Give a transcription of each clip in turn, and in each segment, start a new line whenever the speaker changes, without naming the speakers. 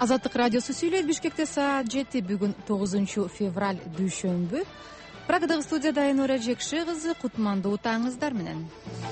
Азаттык радиосу сүйлөйт. Бишкекте саат 7. Бүгүн 9 февраль дүйшөмбү. Прагадагы студияда Айнура Жекши кызы, кутмандуу таңыңыздар менен.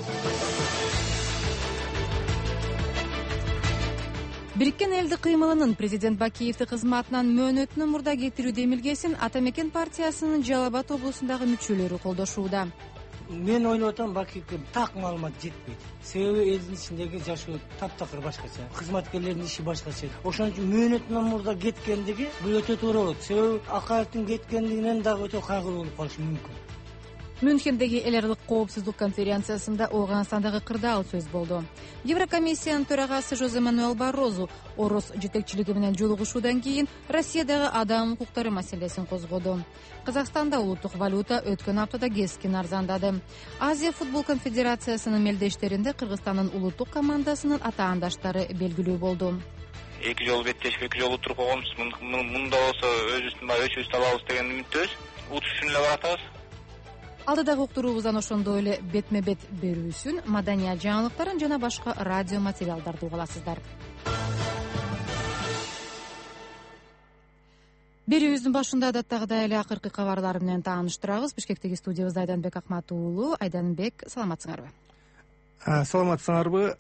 Бириккен элдин кыймылынын президент Бакиевди кызматынан мөөнөтүнөн мурда кетирүү демилгесин Ата Мекен партиясынын Жалал Абад облусундагы мүчөлөрү колдошууда.
Мен ойлоп атам, Бакиевге так маалымат жетпейт. Себеби элдин ичиндеги жашоо таптакыр башкача, кызматкерлердин иши башкача. Ошон үчүн мөөнөтүнөн мурда кеткендиги бул өтө туура болот. Себеби Акаевдин кеткендигинен дагы өтө кайгылуу болуп калышы мүмкүн.
Мюнхендеги эл аралык коопсуздук конференциясында Ооганстандагы кырдаал сөз болду. Еврокомиссиянын төрагасы Жозе Мануэл Баррозу Орус жетекчилиги менен жолугушуудан кийин Россиядагы адам укуктары маселесин козгоду. Казакстанда улуттук валюта өткөн аптада кескин арзандады. Азия футбол конфедерациясынын мелдештеринде Кыргызстандын улуттук командасынын атаандаштары белгилүү болду.
Эки жолу беттешип, эки жолу туруп койгонбуз. Мында болсо өзүбүздүн алабыз деген үмүттөбүз. Утуш үчүн эле баратабыз.
Алдыдагы уктуруубуздан ошондой эле бетме-бет берүүсүн, маданият жаңылыктарын жана башка радио материалдарды уга аласыздар. Берүүбүздүн башында адаттагыдай эле акыркы кабарлар менен тааныштырабыз. Бишкектеги студиябызда Айданбек Акмат уулу. Айданбек, саламатсыңарбы?
Саламатсыңарбы?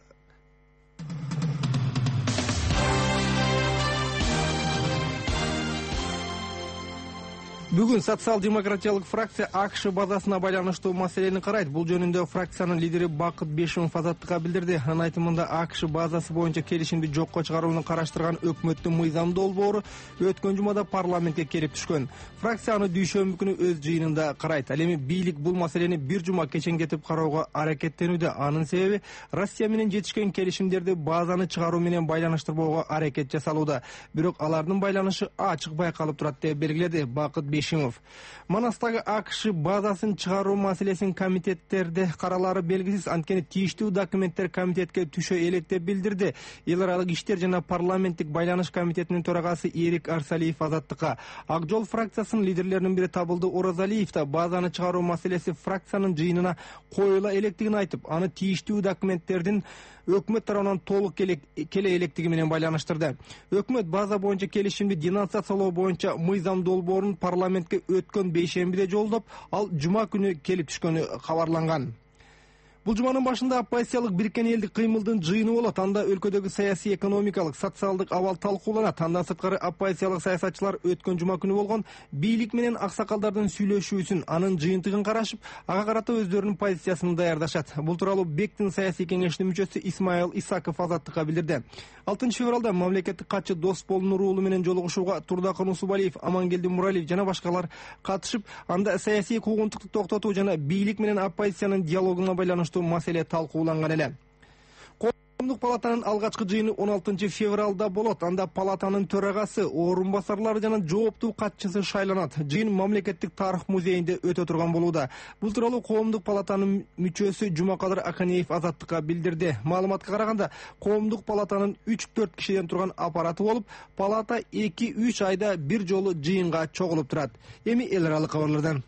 Бүгүн социал-демократиялык фракция АКШ базасына байланыштуу маселени карайт. Бул жөнүндө фракциянын лидери Бакыт Бешимов Азаттыкка билдирди. Анын айтымында АКШ базасы боюнча келишимди жокко чыгарууну караштырган өкмөттүн мыйзам долбоору өткөн жумада парламентке келип түшкөн. Фракция аны дүйшөмбү күнү өз жыйынында карайт. Ал эми бийлик бул маселени бир жума кеченгетип кароого аракеттенүүдө. Анын себеби Россия менен жетишкен келишимдерди базаны чыгаруу менен байланыштырбоого аракет жасалууда. Бирок алардын байланышы ачык байкалып турат деп белгиледи Бакыт Бешимов. Манастагы АКШ базасын чыгаруу маселесин комитеттерде каралары белгисиз, анткени тийиштүү документтер комитетке түшө элек деп билдирди. Эл аралык иштер жана парламенттик байланыш комитетинин төрагасы Эрик Арсалиев Азаттыкка. Ак жол фракциясынын лидерлеринин бири Табылды Оразалиев да базаны чыгаруу маселеси фракциянын жыйынына коюла электигин айтып, аны тийиштүү документтердин өкмөт тарабынан толук келе электиги менен байланыштырды. Өкмөт база боюнча келишимди денонсациялоо боюнча мыйзам долбоорун парламентке өткөн бейшембиде жолдоп, ал жума күнү келип түшкөнү кабарланган. Бул жуманын башында оппозициялык бириккен элдик кыймылдын жыйыны болот. Анда өлкөдөгү саясий, экономикалык, социалдык абал талкууланат. Андан сырткары оппозициялык саясатчылар өткөн жума күнү болгон бийлик менен аксакалдардын сүйлөшүүсүн, анын жыйынтыгын карашып, ага карата өздөрүнүн позициясын даярдашат. Бул тууралуу БЕКтин саясий кеңешинин мүчөсү Исмаил Исаков Азаттыкка билдирди. 6 февралда мамлекеттик катчы Досбол Нур уулу менен жолугушууга Турдакын Усубалиев, Амангелди Муралиев жана башкалар катышып, анда саясий куугунтукту токтотуу жана бийлик менен оппозициянын диалогуна байланыштуу маселе талкууланган эле. Коомдук палатанын алгачкы жыйыны 16 февралда болот. Анда палатанын төрагасы, орун басарлары жана жооптуу катчысы шайланат. Жыйын мамлекеттик тарых музейинде өтө турган болууда. Бул тууралуу Коомдук палатанын мүчөсү Жумакадыр Аканеев Азаттыкка билдирди. Маалыматка караганда, Коомдук палатанын 3-4 кишиден турган аппараты болуп, палата 2-3 айда бир жолу жыйынга чогулуп турат. Эми эл аралык кабарлардан.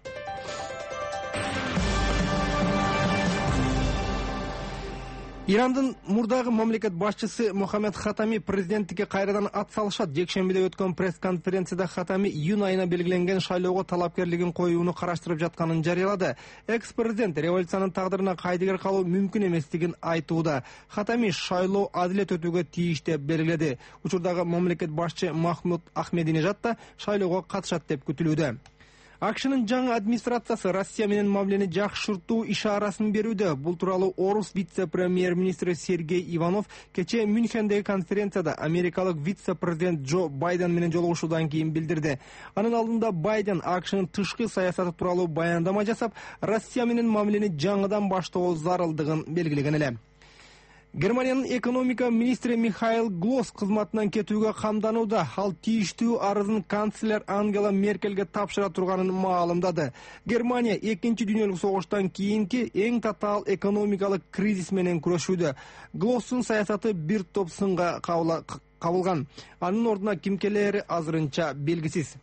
Ирандын мурдагы мамлекет башчысы Мохаммед Хатами президенттикке кайрадан ат салышат. Жекшембиде өткөн пресс-конференцияда Хатами июнь айына белгиленген шайлоого талапкерлигин коюуну караштырып жатканын жарыялады. Экс-президент революциянын тагдырына кайдыгер калуу мүмкүн эместигин айтууда. Хатами шайлоо адилет өтүүгө тийиш деп белгиледи. Учурдагы мамлекет башчы Махмуд Ахмединежад да шайлоого катышат деп күтүлүүдө. АКШнын жаңы администрациясы Россия менен мамилени жакшыртуу ишарасын берүүдө. Бул тууралуу Орус вице-премьер-министри Сергей Иванов кечээ Мюнхендеги конференцияда америкалык вице-президент Джо Байден менен жолугушуудан кийин билдирди. Анын алдында Байден АКШнын тышкы саясаты тууралуу баяндама жасап, Россия менен мамилени жаңыдан баштоо зарылдыгын белгилеген эле. Германиянын экономика министри Михаил Глосс кызматынан кетүүгө камданууда. Ал тийиштүү арызын канцлер Ангела Меркельге тапшыра турганын маалымдады. Германия 2-дүйнөлүк согуштан кийинки эң татаал экономикалык кризис менен күрөшүүдө. Глосстун саясаты бир топ сынга кабылган. Анын ордуна ким келери азырынча белгисиз.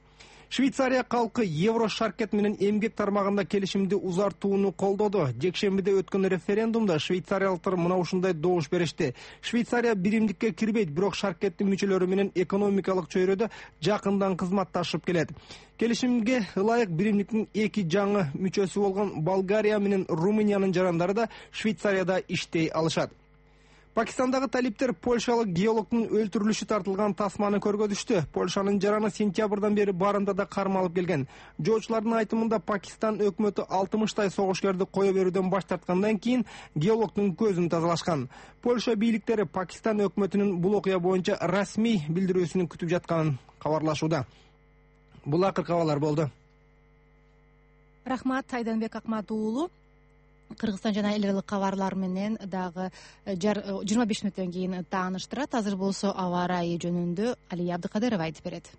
Швейцария калкы Евро шаркет менен эмгек тармагында келишимди узартууну колдоду. Жекшембиде өткөн референдумда швейцариялыктар мына ушундай добуш беришти. Швейцария биримдикке кирбейт, бирок шаркеттин мүчөлөрү менен экономикалык чөйрөдө жакындан кызматташып келет. Келишимге ылайык биримдиктин 2 жаңы мүчөсү болгон Болгария менен Румыниянын жарандары да Швейцарияда иштей алышат. Пакистандагы талиптер польшалык геологдун өлтүрүлүшү тартылган тасманы көргөзүштү. Польшанын жараны сентябрдан бери барымдада кармалып келген. Жоочулардын айтымында Пакистан өкмөтү 60 согушкерди кое берүүдөн баш тарткандан кийин геологдун көзүн тазалашкан. Польша бийликтери Пакистан өкмөтүнүн бул окуя боюнча расмий билдирүүсүн күтүп жатканын кабарлашууда. Бул акыркы кабарлар болду.
Рахмат, Айданбек Акматуулу. Кыргызстан жана эл аралык кабарлар менен дагы 25 мүнөттөн кийин тааныштырат. Азыр болсо аба ырайы жөнүндө Алия Абдыкадырова айтып берет.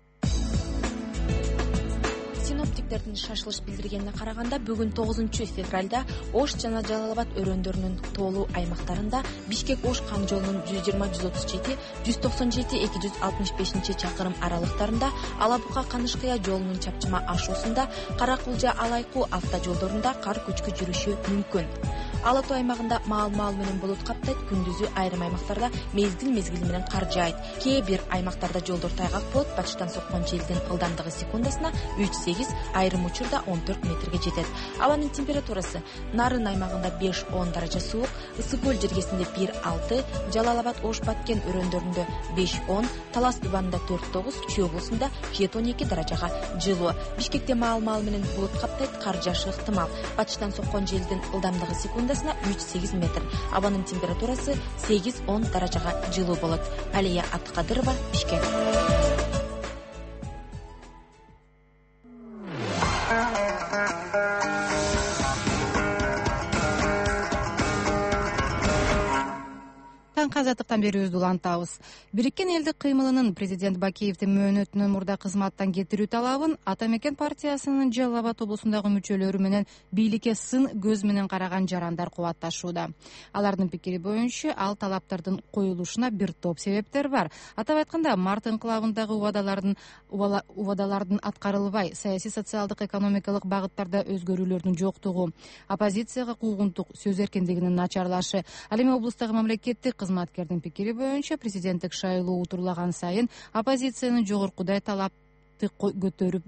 Синоптиктердин шашылыш билдиргенине караганда бүгүн 9-февралда Ош жана Жалал Абад өрөөндөрүнүн тоолуу аймактарында Бишкек-Ош кан жолунун 120-137, 197-265 чакырым аралыктарында, Алабука-Канышкыя жолунун чапчыма ашуусунда, Каракулжа-Алайкуу автожолдорунда кар көчкү жүрүшү мүмкүн. Ала Тоо аймагында маал менен булут каптайт, күндүзү айрым аймактарда мезгил менен кар жаайт. Кээ бир аймактарда жолдор тайгак болот, батыштан соккон желдин ылдамдыгы секундасына 3-8, айрым учурда 14 метрге жетет. Абанын температурасы Нарын аймагында 5-10 даража суук, Ысык көл жергесинде 1-6, Жалал Абад, Ош, Баткен өрөөндөрүндө 5-10, Талас Дубанында 4-9, Чүй облусунда 7-12 даражага жылуу. Бишкекте маал менен булут каптайт, кар жаашы ыктымал. Батыштан соккон желдин ылдамдыгы секундасына 3-8 метр. Абанын температурасы 8-10 даражага жылуу болот. Алия Абдыкадырова, Бишкек.
Азаттыктан берүүбүздү улантабыз. Бириккен элдик кыймылынын президент Бакиевдин мөөнөтүнөн мурда кызматтан кетирүү талабын Ата Мекен партиясынын Жалал Абад облусундагы мүчөлөрү менен бийликке сын көз менен караган жарандар кубатташууда. Алардын пикири боюнча, ал талаптардын коюлушуна бир топ себептер бар. Атап айтканда, март инкылабындагы убадалардын аткарылбай, саясий, социалдык, экономикалык багыттарда өзгөрүүлөрдүн жоктугу, оппозицияга куугунтук, сөз эркиндигинин начарлашы. Ал эми облустагы мамлекеттик кызматкердин пикири боюнча, президенттик шайлоо утурлаган сайын оппозициянын жогоркудай талапты көтөрүп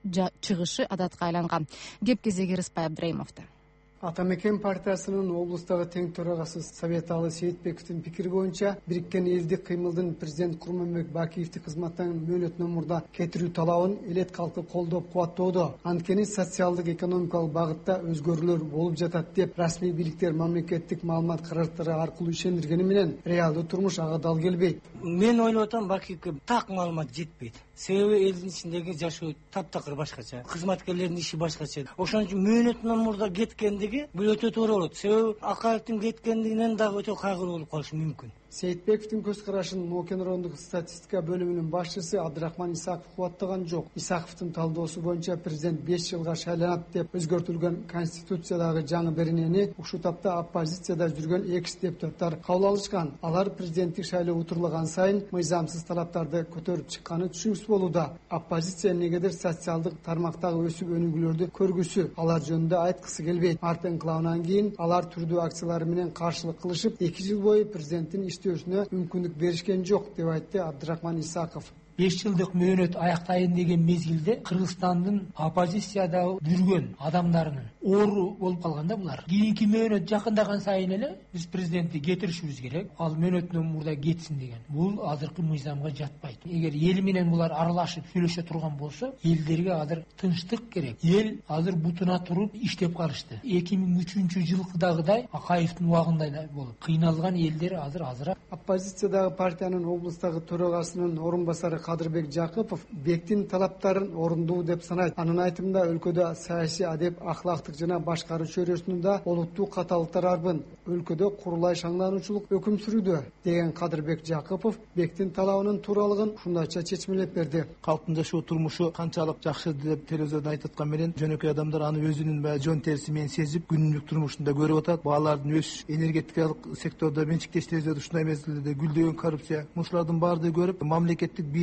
чыгышы адатка айланган. Кеп кезеги Рыспай Абдрайымовдо.
Ата Мекен партиясынын облустагы тең төрагасы Советалы Сейитбековдин пикири боюнча, бириккен элдик кыймылдын президент Курманбек Бакиевди кызматтан мөөнөтүнөн мурда кетирүү талабын элет калкы колдоп кубаттоодо. Анткени социалдык экономикалык багытта өзгөрүүлөр болуп жатат деп расмий бийликтер мамлекеттик маалымат каражаттары аркылуу ишендиргени менен реалдуу турмуш ага дал келбейт.
Мен ойлоп атам, Бакиевге так маалымат жетпейт. Себеби элдин ичиндеги жашоо таптакыр башкача, кызматкерлердин иши башкача. Ошон үчүн мөөнөтүнөн мурда кеткендиги бул өтө туура болот. Себеби Акаевдин кеткендигинен дагы өтө кайгылуу болуп калышы мүмкүн.
Сейитбековдин көз карашын Нокен райондук статистика бөлүмүнүн башчысы Абдрахман Исаков кубаттаган жок. Исаковдун талдоосу боюнча, президент 5 жылга шайланат деп өзгөртүлгөн конституциядагы жаңы беренени ушул тапта оппозицияда жүргөн экс депутаттар кабыл алышкан. Алар президенттик шайлоо утурлаган сайын мыйзамсыз талаптарды көтөрүп чыкканы түшүнүксүз болууда. Оппозиция негедир социалдык тармактагы өсүп өнүгүүлөрдү көргүсү, алар жөнүндө айткысы келбейт. Март инкылабынан кийин алар түрдүү акциялары менен каршылык кылышып, 2 жыл бою президенттин иштөөсүнө мүмкүндүк беришкен жок деп айтты Абдрахман Исаков.
5 жылдык мөөнөт аяктайын деген мезгилде Кыргызстандын оппозицияда жүргөн адамдарынын оору болуп калганда булар. Кийинки мөөнөт жакындаган сайын эле биз президентти кетиришибиз керек, ал мөөнөтүнөн мурда кетсин деген. Бул азыркы мыйзамга жатпайт. Эгер эл менен булар аралашып сүйлөшө турган болсо, элдерге азыр тынчтык керек. Эл азыр бутуна туруп иштеп калышты. 2003-жылкыдагыдай Акаевдин убагында болуп кыйналган элдер азыр азыраак.
Оппозициядагы партиянын облустагы төрагасынын орун басары Кадырбек Жакыпов бектин талаптарын орундуу деп санайт. Анын айтымында, өлкөдө саясий адеп, ахлактык жана башкаруу чөйрөсүндө олуттуу каталыктар арбын. Өлкөдө курулай шаңдануучулук өкүм сүрүүдө деген Кадырбек Жакыпов бектин талабынын тууралыгын ушундайча чечмелеп берди.
Калктын жашоо турмушу канчалык жакшы деп телевизордо айтып аткан менен жөнөкөй адамдар аны өзүнүн жон териси менен сезип, күнүлүк турмушунда көрүп атат. Баалардын өсүш, энергетикалык сектордо менчиктештирүүдө ушундай мезгилде гүлдөгөн коррупция, мушулардын баардыгы көрүп, мамлекеттик бийлик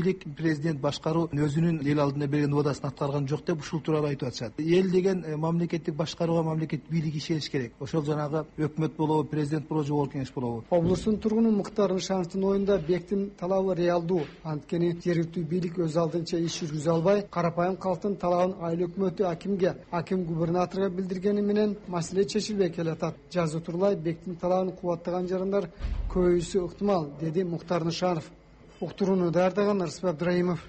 элдик президент башкаруунун өзүнүн эл алдына берген убадасын аткарган жок деп ушул тууралуу айтып атышат. Эл деген мамлекеттик башкарууга мамлекет бийлиги ишениш керек. Ошол жанагы өкмөт болобу, президент болобу, жогорку кеңеш болобу.
Облустун тургуну Муктар Нышановдун оюнда бектин талабы реалдуу. Анткени жергиликтүү бийлик өз алдынча иш жүргүзө албай, карапайым калктын талабын айыл өкмөтү акимге, аким губернаторго билдиргени менен маселе чечилбей келатат. Жазуу турлай бектин талабын кубаттаган жарандар көбөйүшү ыктымал, деди Муктар Нышанов. Уктурууну даярдаган Арсып Абдраимов.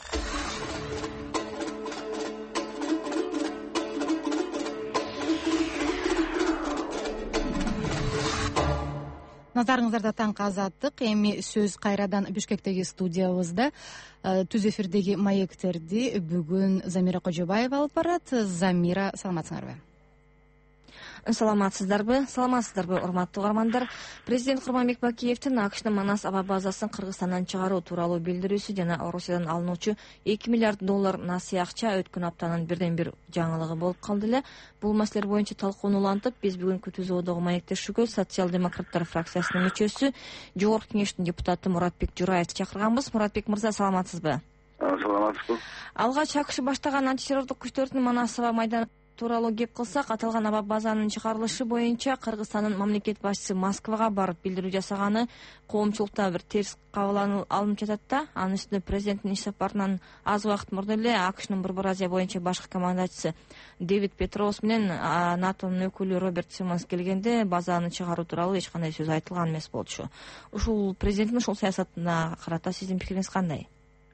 Назарыңыздарда таңкы азаттык. Эми сөз кайрадан Бишкектеги студиябызда. Түз эфирдеги маектерди бүгүн Замира Кожобаева алып барат. Замира, саламатсыңарбы?
Саламатсыздарбы, урматтуу угармандар. Президент Курманбек Бакиевдин АКШнын Манас аба базасын Кыргызстандан чыгаруу тууралуу билдирүүсү жана Орусиядан алынуучу $2 миллиард насый акча өткөн аптанын бирден бир жаңылыгы болуп калды эле. Бул маселелер боюнча талкууну улантып, биз бүгүнкү түзүүдөгү маектешүүгө социал-демократтар фракциясынын мүчөсү, жогорку кеңештин депутаты Муратбек Жураевди чакырганбыз. Муратбек мырза, саламатсызбы?
Саламатсызбы.
Алгач АКШ баштаган антитеррорлук күчтөрдүн Манас аба майданы тууралуу кеп кылсак, аталган аба базанын чыгарылышы боюнча Кыргызстандын мамлекет башчысы Москвага барып билдирүү жасаганы коомчулукта бир терс кабыл алынып жатат да. Анын үстүнө президенттин иш сапарынан аз убакыт мурда эле АКШнын Борбор Азия боюнча башкы командачысы Дэвид Петроус менен НАТОнун өкүлү Роберт Симмонс келгенде базаны чыгаруу тууралуу эч кандай сөз айтылган эмес болчу. Ушул президенттин ушул саясатына карата сиздин пикириңиз кандай?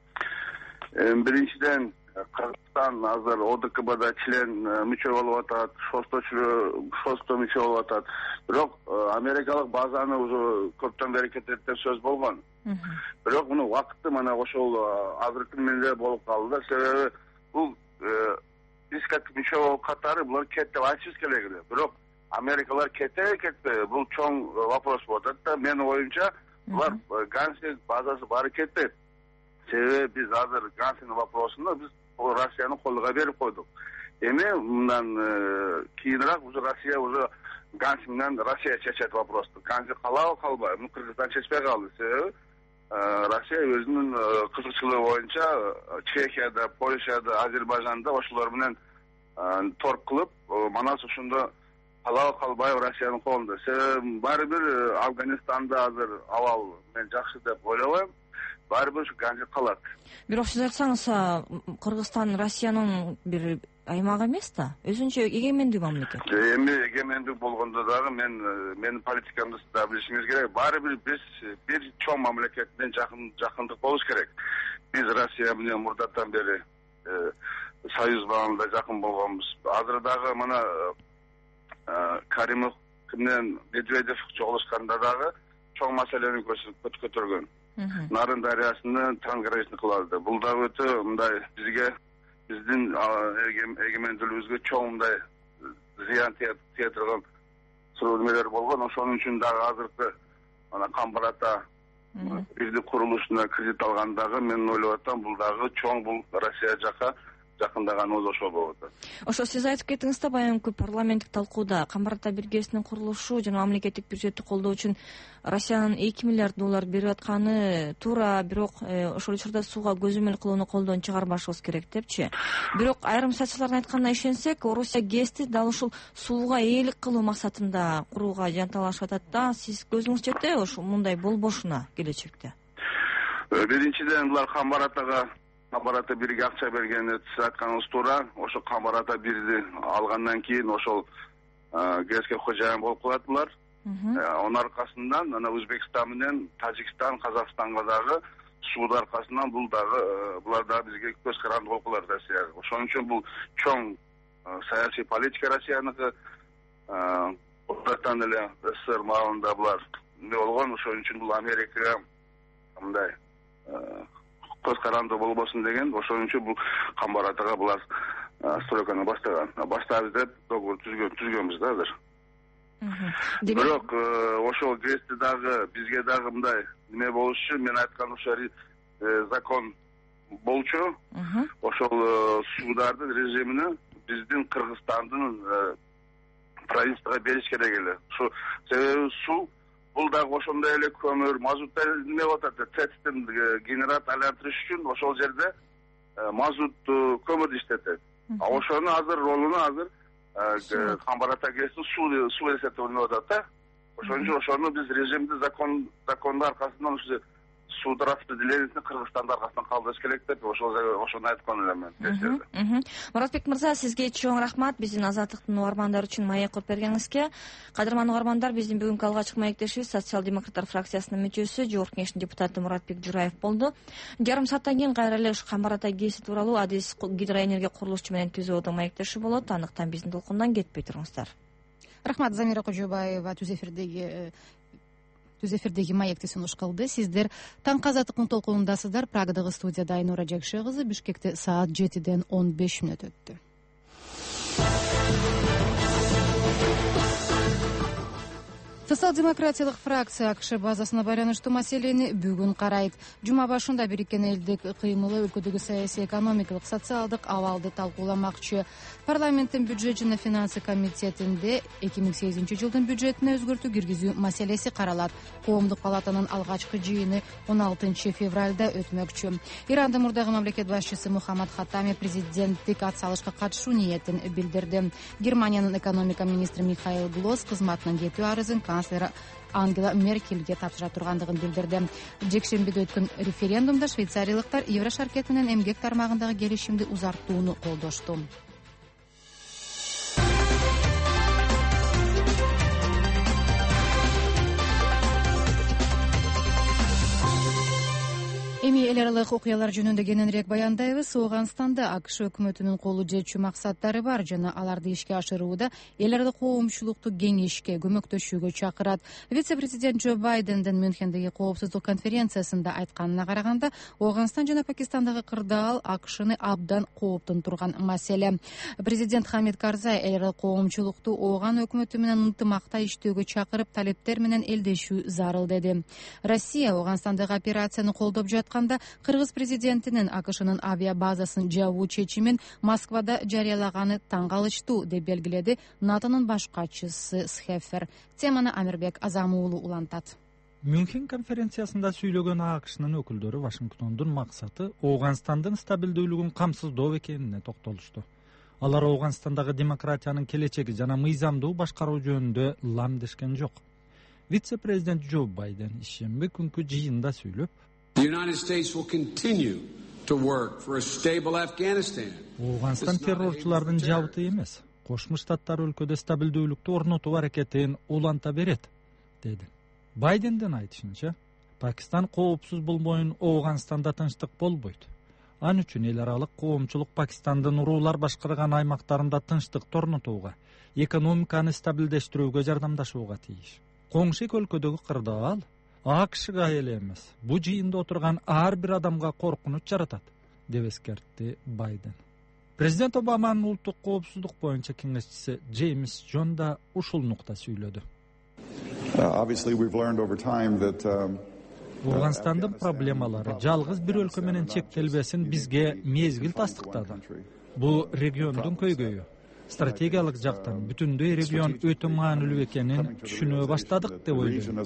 Биринчиден, Кыргызстан азыр ОДКБда член мүчө болуп атат, шосто мүчө болуп атат. Бирок америкалык базаны уже көптөн бери кетет деп сөз болгон. Бирок муну убакыты мына ошол азыркы менде болуп калды да. Себеби бул спискатка мүчө болуп катары булар кетти деп айтышыбыз керек эле. Бирок америкалар кетпейби, бул чоң вопрос болуп атат да. Менин оюмча, булар Ганси базасы баары кетпейт. Себеби биз азыр Гансинин вопросунда биз Россиянын колуна берип койдук. Эми мындан кийинирээк уже Россия уже Ганси менен Россия чечет вопросту. Ганси калабы калбайбы? Муну Кыргызстан чечпей калды. Себеби Россия өзүнүн кызыкчылыгы боюнча Чехияда, Польшада, Азербайжанда ошолор менен торг кылып, Манас ушунда калабы калбайбы Россиянын колунда. Себеби баары бир Афганистанда азыр абал мен жакшы деп ойлобойм. Баары бир Ганси калат.
Бирок сиз айтсаңыз, Кыргызстан Россиянын бир аймагы эмес да, өзүнчө эгемендүү мамлекет.
Эми эгемендүү болгондо дагы менин политикамды да билишиңиз керек. Баары бир бир чоң мамлекет менен жакындык болуш керек. Биз Россия менен мурдатан бери союз багында жакын болгонбуз. Азыр дагы мына Каримов менен Медведев жолугушканда дагы чоң маселени көтөргөн. Нарын дарыясыны трансграничный кылады. Бул дагы өтө мындай бизге, биздин эгемендүүлүгүбүзгө чоң мындай зыян тие турган сүрөтмөлөр болгон. Ошонун үчүн дагы азыркы ана Камбарата бирдик курулушуна кредит алгандагы мен ойлоп атам, бул дагы чоң бул Россия жака жакындаганыбыз ошол болуп атат.
Ошо сиз айтып кеттиңиз да, баягы парламенттик талкууда Камбарата биргесинин курулушу жана мамлекеттик бюджетти колдоо үчүн Россиянын $2 миллиард берип атканы туура, бирок ошол учурда сууга көзөмөл кылууну колдон чыгарбашыбыз керек депчи. Бирок айрым саясатчылардын айтканына ишенсек, Орусия ГЭСти дал ушул сууга ээлик кылуу максатында курууга жанталашып атат да. Сиз көзүңүз жетеби ушул мындай болбошуна келечекте?
Биринчиден, булар Камбарата бирге акча бергени сиз айтканыңыз туура. Ошо Камбарата бирди алгандан кийин ошол ГЭСке хожайын болуп калат булар. Анын аркасынан ана Өзбекстан менен Тажикстан, Казакстанга дагы сууда аркасынан булар дагы бизге көз каранды болуп калат Россияга. Ошон үчүн бул чоң саясий политика Россияныкы. Одан эле СССР маалында булар эмне болгон, ошон үчүн бул Америкага мындай көз каранды болбосун деген, ошон үчүн бул Камбаратага булар стройканы баштаган. Баштабыз деп договор түзгөнбүз да азыр. Бирок ошол ГЭСти дагы бизге дагы мындай неме болушу, мен айткан ошо закон болчу. Ошол суудардын режимини биздин Кыргызстандын правительствого бериш керек эле. Ошо себеби суу бул дагы ошондой эле көмүр мазут неме атат цецтин генератор айлантырыш үчүн ошол жерде мазут көмүрдү иштетет. Ошону азыр ролуну азыр Камбарата ГЭСтин суу эсептеп атат да. Ошон үчүн ошону биз режимди закондун аркасынан ушу суу распределениясин Кыргызстандын аркасынан калтырыш керек деп ошону айткан элем.
Муратбек мырза, сизге чоң рахмат биздин Азаттыктын угармандары үчүн маек коюп бергениңизге. Кадырман угармандар, биздин бүгүнкү алгачкы маектешибиз социал-демократтар фракциясынын мүчөсү, Жогорку Кеңештин депутаты Муратбек Жураев болду. Жарым сааттан кийин кайра эле ушу Камбарата ГЭСи тууралуу Адис гидроэнергия курулушчу менен түзүүдө маектеши болот. Андыктан биздин толкундан кетпей туруңуздар.
Рахмат, Замира Кожобаева түз эфирдеги маекти сунуш кылды. Сиздер таң Азаттыктын толкунундасыздар. Прагадагы студияда Айнура Жакшы кызы, Бишкекте саат 7:15 өттү. Социал-демократиялык фракция АКШ базасына байланыштуу маселени бүгүн карайт. Жума башында Бириккен элдик кыймылы өлкөдөгү саясий, экономикалык, социалдык абалды талкууламакчы. Парламенттин бюджет жана финансы комитетинде 2008 жылдын бюджетине өзгөртүү киргизүү маселеси каралат. Коомдук палатанын алгачкы жыйыны 16 февралда өтмөкчү. Ирандын мурдагы мамлекет башчысы Мухаммад Хаттами президенттик атсалышка катышуу ниетин билдирди. Германиянын экономика министри Михаил Глосс кызматынан кетүү арызын канцлер Ангела Меркельге тапшыра тургандыгын билдирди. Жекшембиде өткөн референдумда швейцариялыктар Еврошаркет менен эмгек тармагындагы келишимди узартууну колдошту. Эми эл аралык окуялар жөнүндө кененирээк баяндайбыз. Ооганстанда АКШ өкмөтүнүн колу жетчү максаттары бар жана аларды ишке ашырууда эл аралык коомчулукту кеңешке, көмөктөшүүгө чакырат. Вице-президент Джо Байдендин Мюнхендеги коопсуздук конференциясында айтканына караганда, Ооганстан жана Пакистандагы кырдаал АКШны абдан кооптон маселе. Президент Хамид Карзай эл аралык коомчулукту Ооган өкмөтү менен ынтымакта иштөөгө чакырып, талептер менен элдешүү зарыл деди. Россия Ооганстандагы операцияны колдоп жатканда, Кыргыз президентинин АКШнын авиабазасын жабуу чечимин Москвада жарыялаганы таң калыштуу деп белгиледи НАТОнун баш катчысы Схефер. Теманы Амирбек Азамуулу улантат.
Мюнхен конференциясында сүйлөгөн АКШнын өкүлдөрү Вашингтондун максаты Ооганстандын стабилдүүлүгүн камсыздоо экенине токтолушту. Алар Ооганстандагы демократиянын келечеги жана мыйзамдуу башкаруу жөнүндө лам дешкен жок. Вице-президент Джо Байден ишемби күнкү жыйында сүйлөп, Ооганстан террорчулардын жабыты эмес, Кошмо Штаттар өлкөдө стабилдүүлүктү орнотуу аракетин уланта берет, деди. Байдендин айтышынча, Пакистан коопсуз болбойун Ооганстанда тынчтык болбойт. Ан үчүн эл аралык коомчулук Пакистандын уруулар башкарган аймактарында тынчтыкты орнотууга, экономиканы стабилдештирүүгө жардамдашууга тийиш. Коңшу өлкөдөгү кырдаал АКШга эле эмес, бу жыйында отурган ар бир адамга коркунуч жаратат, деп эскертти Байден. Президент Обаманын улуттук коопсуздук боюнча кеңешчиси Джеймс Джон да ушул нукта сүйлөдү. Ооганстандын проблемалары жалгыз бир өлкө менен чектелбесин бизге мезгил тастыктады. Бул региондун көйгөйү. Стратегиялык жактан бүтүндөй регион өтө маанилүү экенин түшүнө баштадык деп ойлойм,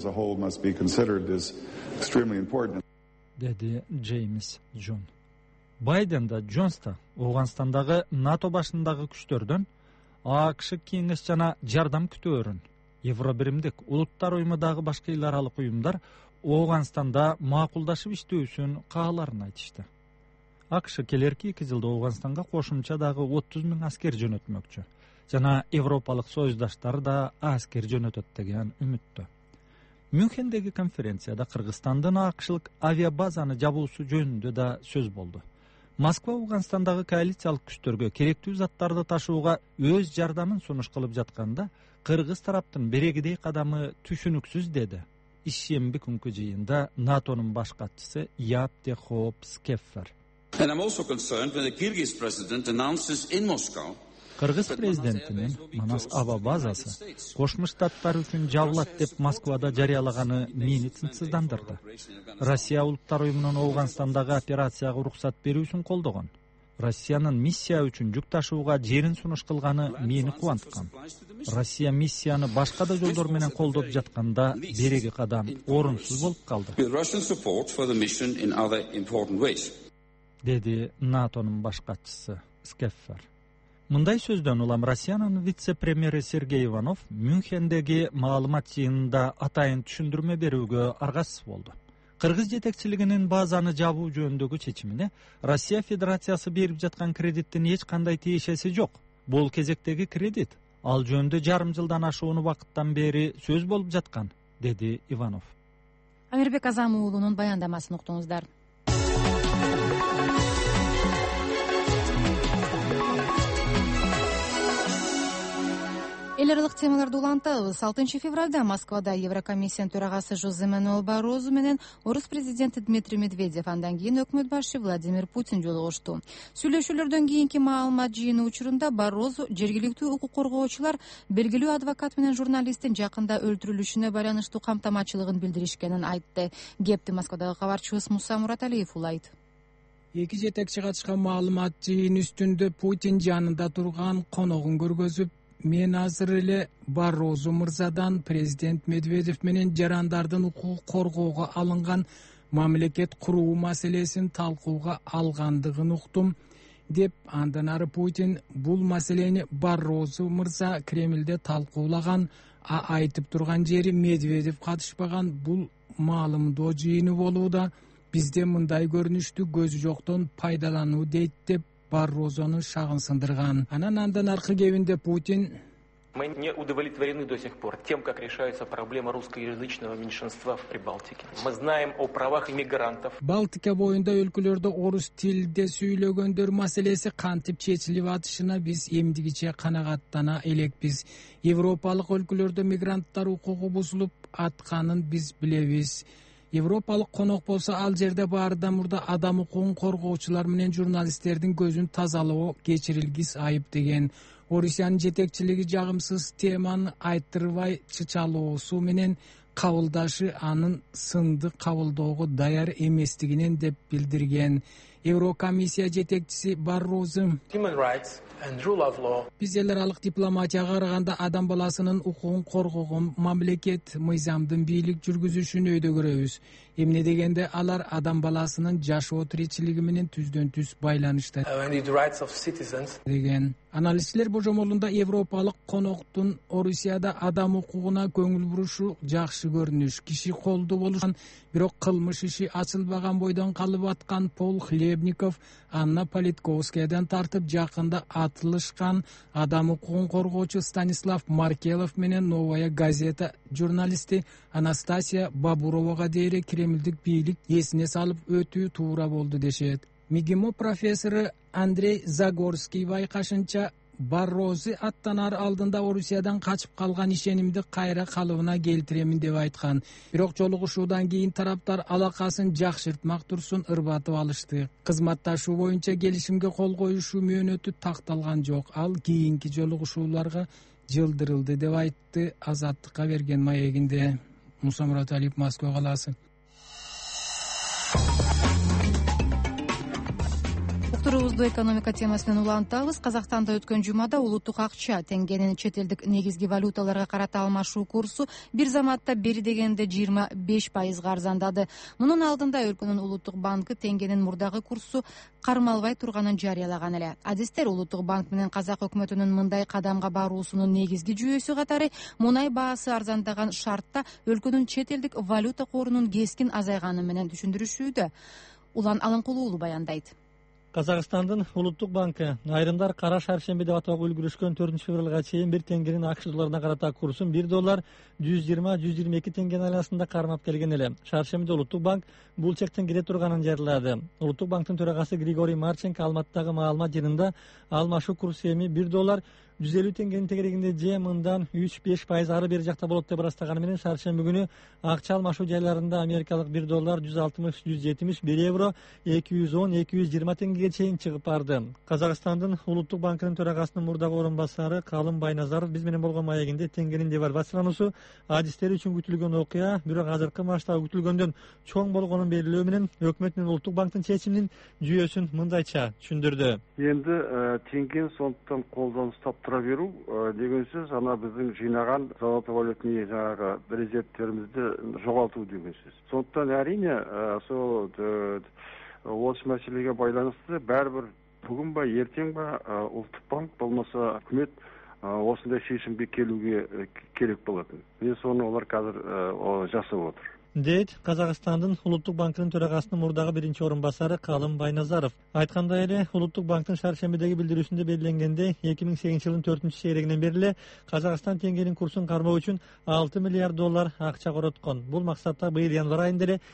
деди Джеймс Джон. Байден да Джонс да Ооганстандагы НАТО башындагы күчтөрдөн АКШ кеңеш жана жардам күтөөрүн. Евробиримдик улуттар уюмундагы башка эл аралык уюмдар Ооганстанда макулдашып иштөөсүн кааларын айтышты. АКШ келерки 2 жылда Ооганстанга кошумча дагы 30 000 аскер жөнөтмөкчү жана европалык союздаштар да аскер жөнөтөт деген үмүттө. Мюнхендеги конференцияда Кыргызстандын АКШлык авиабазаны жабуусу жөнүндө да сөз болду. Москва Ооганстандагы коалициялык күчтөргө керектүү заттарды ташууга өз жардамын сунуш кылып жатканда, Кыргыз тараптын берегидей кадамы түшүнүксүз, деди. Ишемби күнкү жыйында НАТОнун баш катчысы Яп де Хоп Скеффер. Кыргыз президентинин Манас аба базасы Кошмо Штаттар үчүн жабылат деп Москвада жарыялаганы мени тынчсыздандырды. Россия улуттар уюмунун Ооганстандагы операцияга уруксат берүүсүн колдогон. Россиянын миссия үчүн жүк ташууга жерин сунуш кылганы мени кубанткан. Россия миссияны башка да жолдор менен колдоп жатканда береги кадам орунсуз болуп калды, деди НАТОнун баш катчысы Скеффер. Мындай сөздөн улам Россиянын вице-премьери Сергей Иванов Мюнхендеги маалымат жыйынында атайын түшүндүрмө берүүгө аргасыз болду. Кыргыз жетекчилигинин базаны жабуу жөнүндөгү чечимине Россия Федерациясы берип жаткан кредиттин эч кандай тиешеси жок. Бул кезектеги кредит. Ал жөнүндө жарым жылдан ашуун убакыттан бери сөз болуп жаткан, деди Иванов.
Амирбек Азам уулунун баяндамасын уктуңуздар. Эл аралык темаларды улантабыз. 6 февралда Москвада Еврокомиссиянын төрагасы Жозе Мануэль Баррозу менен орус президенти Дмитрий Медведев, андан кийин өкмөт башы Владимир Путин жолугушту. Сүйлөшүүлөрдөн кийинки маалымат жыйыны учурунда Баррозу жергиликтүү укук коргоочулар белгилүү адвокат менен журналисттин жакында өлтүрүлүшүнө байланыштуу камтамачылыгын билдиришкенин айтты. Кепти Москвадагы кабарчыбыз Муса Мураталиев улайт.
Эки жетекчи катышкан маалымат жыйыны үстүндө Путин жанында турган коногун көргөзүп, мен азыр эле Баррозу мырзадан президент Медведев менен жарандардын укугун коргоого алынган мамлекет куруу маселесин талкууга алгандыгын уктум, деп андан ары Путин бул маселени Баррозу мырза Кремлде талкуулаган, айтып турган жери Медведев катышпаган бул маалымдоо жыйыны болууда. Бизде мындай көрүнүштү көзү жоктон пайдалануу дейт, деп Баррозонун шагын сындырган. Андан аркы кебинде Путин:
Мы не удовлетворены до сих пор тем, как решается проблема русскоязычного меньшинства в Прибалтике. Мы знаем о правах иммигрантов.
Балтика боюнда өлкөлөрдө орус тилинде сүйлөгөндөр маселеси кантип чечилип атышына биз эмдигиче канагаттана элекпиз. Европалык өлкөлөрдө мигранттар укугу бузулуп атканын биз билебиз. Европалык конок болсо ал жерде баардан мурда адам укугун коргоочулар менен журналисттердин көзүн тазалоо кечирилгис айып деген. Орусиянын жетекчилиги жагымсыз теманы айтырбай чычалоосу менен кабылдашы анын сынды кабылдоого даяр эместигинен, деп билдирген. Еврокомиссия жетекчиси Баррозу: Биз эл аралык дипломатияга караганда адам баласынын укугун коргогон мамлекет, мыйзамдын бийлик жүргүзүшүн өйдө көрөбүз. Эмне дегенде алар адам баласынын жашоо тиричилиги менен түздөн түз байланышта, деген. Аналитиктер божомолунда европалык коноктун Орусияда адам укугуна көңүл бурушу жакшы көрүнүш, киши колду болушан, бирок кылмыш иши ачылбаган бойдон калып аткан Пол Хлебников, Анна Политковскаядан тартып жакында атылышкан адам укугун коргоочу Станислав Маркелов менен Новая газета журналисти Анастасия Бабуровага дейре Кремлдик бийлик эсине салып өтүү туура болду дешет. МИГИМО профессору Андрей Загорский байкашынча, Баррозу аттанар алдында Орусиядан качып калган ишенимди кайра калыбына келтиремин деп айткан. Бирок жолугушуудан кийин тараптар алакасын жакшыртмак турсун ырбатып алышты. Кызматташуу боюнча келишимге кол коюшуу мөөнөтү такталган жок. Ал кийинки жолугушууларга жылдырылды, деп айтты Азаттыкка берген маегинде. Муса Мураталиев, Москва калаасы.
Турубузду экономика темасынан улантабыз. Казакстанда өткөн жумада улуттук акча теңгенин чет элдик негизги валюталарга карата алмашуу курсу бир заматта бери дегенде 25% арзандады. Мунун алдында өлкөнүн улуттук банкы теңгенин мурдагы курсу кармалбай турганын жарыялаган эле. Адистер улуттук банк менен казак өкмөтүнүн мындай кадамга баруусунун негизги жүйөсү катары мунай баасы арзандаган шартта өлкөнүн чет элдик валюта корунун кескин азайганы менен түшүндүрүшүүдө. Улан Алынкулуу баяндайт.
Казакстандын улуттук банкы айрымдар кара шаршемби деп атоого үлгүрүшкөн 4 февралга чейин бир теңгенин акш долларына карата курсун $1 120-122 теңгенин айланасында кармап келген эле. Шаршембиде улуттук банк бул чектен кире турганын жарыялады. Улуттук банктын төрагасы Григорий Марченко Алматыдагы маалымат жыйынында алмашуу курсу эми $1 150 теңгенин тегерегинде же мындан 3-5% ары бери жакта болот деп ырастаганы менен шаршемби күнү акча алмашуу жайларында америкалык $1 160-170, €1 210-220 теңгеге чейин чыгып барды. Казакстандын улуттук банкынын төрагасынын мурдагы орун басары Калым Байназаров биз менен болгон маегинде теңгенин девальвациялануусу адистери үчүн күтүлгөн окуя, бирок азыркы масштабы күтүлгөндөн чоң болгонун белгилөө менен өкмөт менен улуттук банктын чечиминин жүйөсүн мындайча түшүндүрдү.
Енді теңгені сондықтан қолданыс таптыра беру деген сөз ана біздің жинаған золотовалютный жаңағы резервтерімізді жоғалту деген сөз. Сондықтан әрине сол осы мәселеге байланысты бәрібір бүгін ба ертең ба ұлттық банк болмаса үкімет осындай шешімге келуге керек болатын. Мен соны олар қазір жасап отыр.
Дейт Казакстандын улуттук банкынын төрагасынын мурдагы биринчи орун басары Калым Байназаров. Айткандай эле, улуттук банктын шаршембидеги билдирүүсүндө белгиленгендей, 2008 жылдын 4-чейрегинен бери эле Казакстан теңгенин курсун кармоо үчүн $6 миллиард акча короткон. Бул максатта быйыл январь айында эле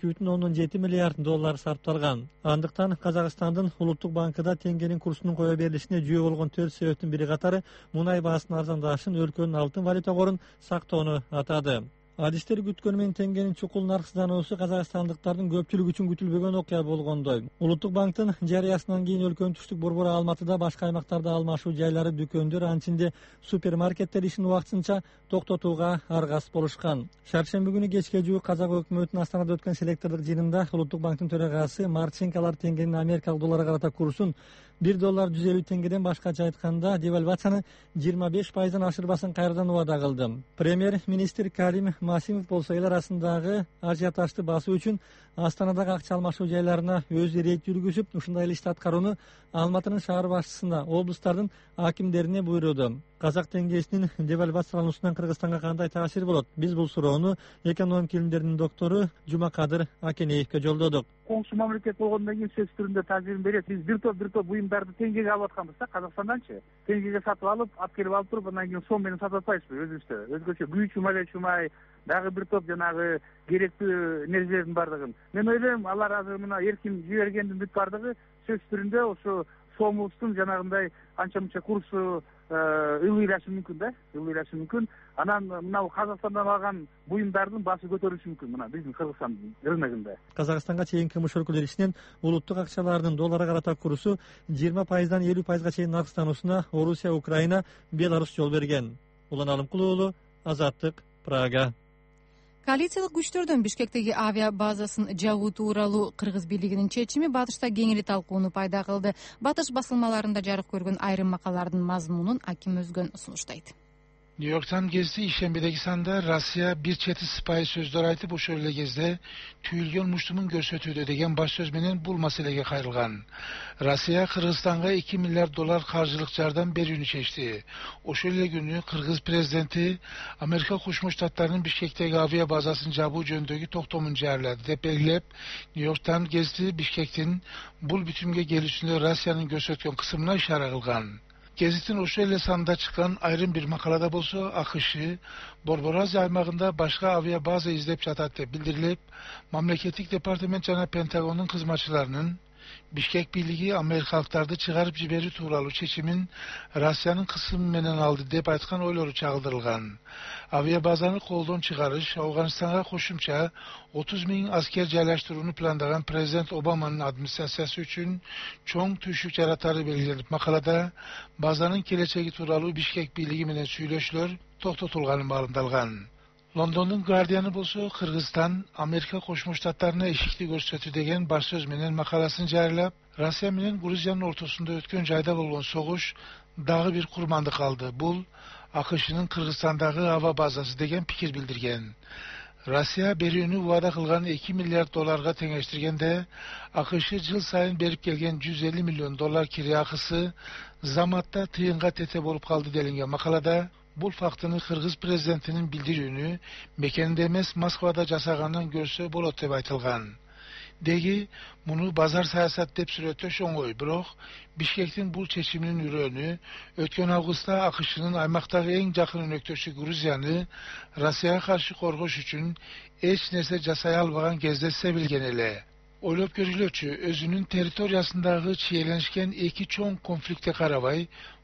$2,7 миллиард сарпталган. Андыктан Казакстандын улуттук банкыда теңгенин курсунун кое берилишине жүйө болгон 4 себептин бири катары мунай баасынын арзандашын, өлкөнүн алтын валюта корун сактоону атады. Адистер күткөнү менен теңгенин чукул нарксыздануусу казакстандыктардын көпчүлүгү үчүн күтүлбөгөн окуя болгондой. Улуттук банктын жарыясынан кийин өлкөнүн түштүк борбору Алматыда башка аймактарда алмашуу жайлары, дүкөндөр, анчинде супермаркеттер ишин убактысынча токтотууга аргас болушкан. Шаршемби күнү кечке жуук казак өкмөтүнүн Астанада өткөн селектордук жыйынында улуттук банктын төрагасы Марченкалар теңгенин америкалык долларга карата курсун $1 150 теңгеден башкача айтканда девальвацияны 25%дан ашырбасын кайрадан убада кылды. Премьер-министр Карим Масимов болсо эл арасындагы ажиотажды басуу үчүн Астанадагы акча алмашуу жайларына өзү рейд жүргүзүп, ушундай эле ишти аткарууну Алматынын шаар башчысына, облустардын акимдерине буйруду. Казак теңгесинин девальвациялануусунан Кыргызстанга кандай таасири болот? Биз бул суроону экономика илимдеринин доктору Жумакадыр Акенеевке жолдодук.
Коңшу мамлекет болгондон кийин сөз түрүндө таасирин берет. Биз бир топ буюмдарды теңгеге алып атканбыз да, Казакстанданчы. Теңгеге сатып алып, келип алып туруп, андан кийин сом менен сатып атпайбызбы өзүбүздө. Өзгөчө күйчү чумай, дагы бир топ жанагы керектүү нерселердин бардыгын. Мен ойлойм, алар азыр мына эркин жибергендин бүт бардыгы сөз түрүндө ошо сомубуздун жанагындай анча-мынча курсу ылыйрашы мүмкүн да, ылыйрашы мүмкүн. Анан мына Казакстандан алган буюмдардын баасы көтөрүлүшү мүмкүн мына биздин Кыргызстан рыногунда.
Казакстанга чейин кмш өлкөлөр ичинен улуттук акчалардын долларга карата курсу 20%дан 50%га чейин нарксыздануусуна Орусия, Украина, Беларусь жол берген. Улан Алымкулуу уулу, Азаттык, Прага.
Коалициялык күчтөрдүн Бишкектеги авиа базасын жабуу тууралуу Кыргыз бийлигинин чечими Батышта кеңири талкууну пайда кылды. Батыш басылмаларында жарык көргөн айрым макалалардын мазмунун Аким Өзгөн сунуштайт.
Нью-Йорктан кезде ишембидеги санда Россия бир чети сыпайы сөздөр айтып, ошол эле кезде түйүлгөн муштумун көрсөтүүдө деген баш сөз менен бул маселеге кайрылган. Россия Кыргызстанга $2 миллиард каржылык жардам берүүнү чечти. Ошол эле күнү Кыргыз президенти Америка Кошмо Штаттарынын Бишкектеги авиа базасын жабуу жөнүндөгү токтомун жарыялады деп белгилеп, Нью-Йорктан кезде Бишкектин бул бүтүмгө келүүсүндө Россиянын көрсөткөн кысымына ишара кылган. Гезиттин ошол эле санда чыккан айрым бир макалада болсо АКШ Борбор Азия аймагында башка авиа база издеп жатат деп билдирилип, мамлекеттик департамент жана Пентагондун кызматчыларынын Бишкек бийлиги америкалыктарды чыгарып жиберүү тууралуу чечимин Россиянын кысымы менен алды деп айткан ойлору чагылдырылган. Авиа базаны колдон чыгарыш Афганистанга кошумча 30 000 аскер жайлаштырууну пландаган президент Обаманын администрациясы үчүн чоң түшүк жаратары белгиленип, макалада базанын келечеги тууралуу Бишкек бийлиги менен сүйлөшүүлөр токтотулганы маалымдалган. Лондондун Гардианы болсо Кыргызстан Америка Кошмо Штаттарына эшикти көрсөтүү деген баш сөз менен макаласын жарыялап, Россия менен Грузиянын ортосунда өткөн жайда болгон согуш дагы бир курмандык алды. Бул АКШнын Кыргызстандагы ава базасы деген пикир билдирген. Россия берүүнү убада кылган $2 миллиард теңештиргенде, АКШ жыл сайын берип келген $150 миллион кире акысы заматта тыйынга тете болуп калды делинген макалада. Бул фактыны Кыргыз президентинин билдирүүнү мекенинде эмес Москвада жасагандан көрсө болот деп айтылган. Деги муну базар саясат деп сүрөттөш оңой, бирок Бишкектин бул чечиминин үрөөнү өткөн августта АКШнын аймактагы эң жакын өнөктөшү Грузияны Россияга каршы коргош үчүн эч нерсе жасай албаган кезде себилген эле. Ойлоп көрүлөчү, өзүнүн территориясындагы чиеленишкен эки чоң конфликтке карабай,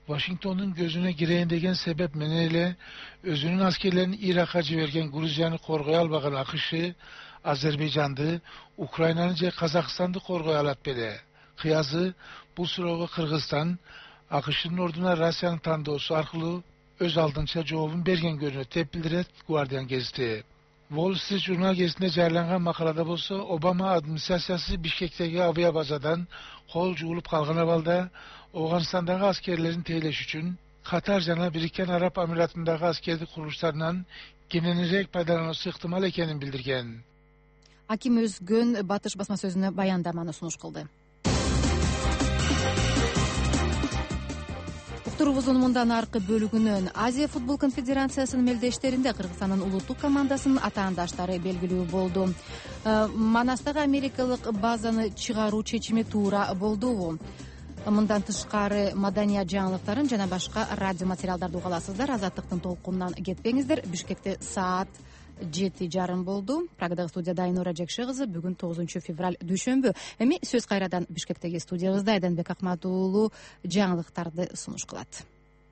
Washington'un gözüne gireyim degen sebep meneyle özünün askerlerini Irak'a jibergen Gruziyanı korgoy albagan akışı Azerbaycan'dı, Ukrayna'nı je Kazakistan'dı korgoy alat bele. Kıyazı bu sırada Kırgızstan, akışının orduna Rusya'nın tanıdığı arkalı öz aldınça cevabın bergen görünü tepildiret Guardian gezdi. Wall Street Journal gezisinde jarlangan makalada bolsa Obama administrasiyası Bişkek'teki aviya bazadan kol juğulup kalgan abalda Afganistan'daki askerlerin teyleş üçün Katar jana Birikken Arap Amiratındaki askerlik kuruluşlarından genelirek paydalanışı ihtimal ekenin bildirgen.
Аким Өзгөн Батыш басма сөзүнө баяндаманы сунуш кылды. Уктурубуздун мындан аркы бөлүгүнөн Азия футбол конфедерациясынын мелдештеринде Кыргызстандын улуттук командасынын атаандаштары белгилүү болду. Манастагы америкалык базаны чыгаруу чечими туура болдубу? Мындан тышкары маданият жаңылыктарын жана башка радио материалдарды уга аласыздар. Азаттыктын толкунунан кетпеңиздер. Бишкекте саат 7:30 болду. Прагадагы студияда Айнура Жекши кызы. Бүгүн 9 февраль дүйшөмбү. Эми сөз кайрадан Бишкектеги студиябызда Айданбек Акмат уулу жаңылыктарды сунуш кылат.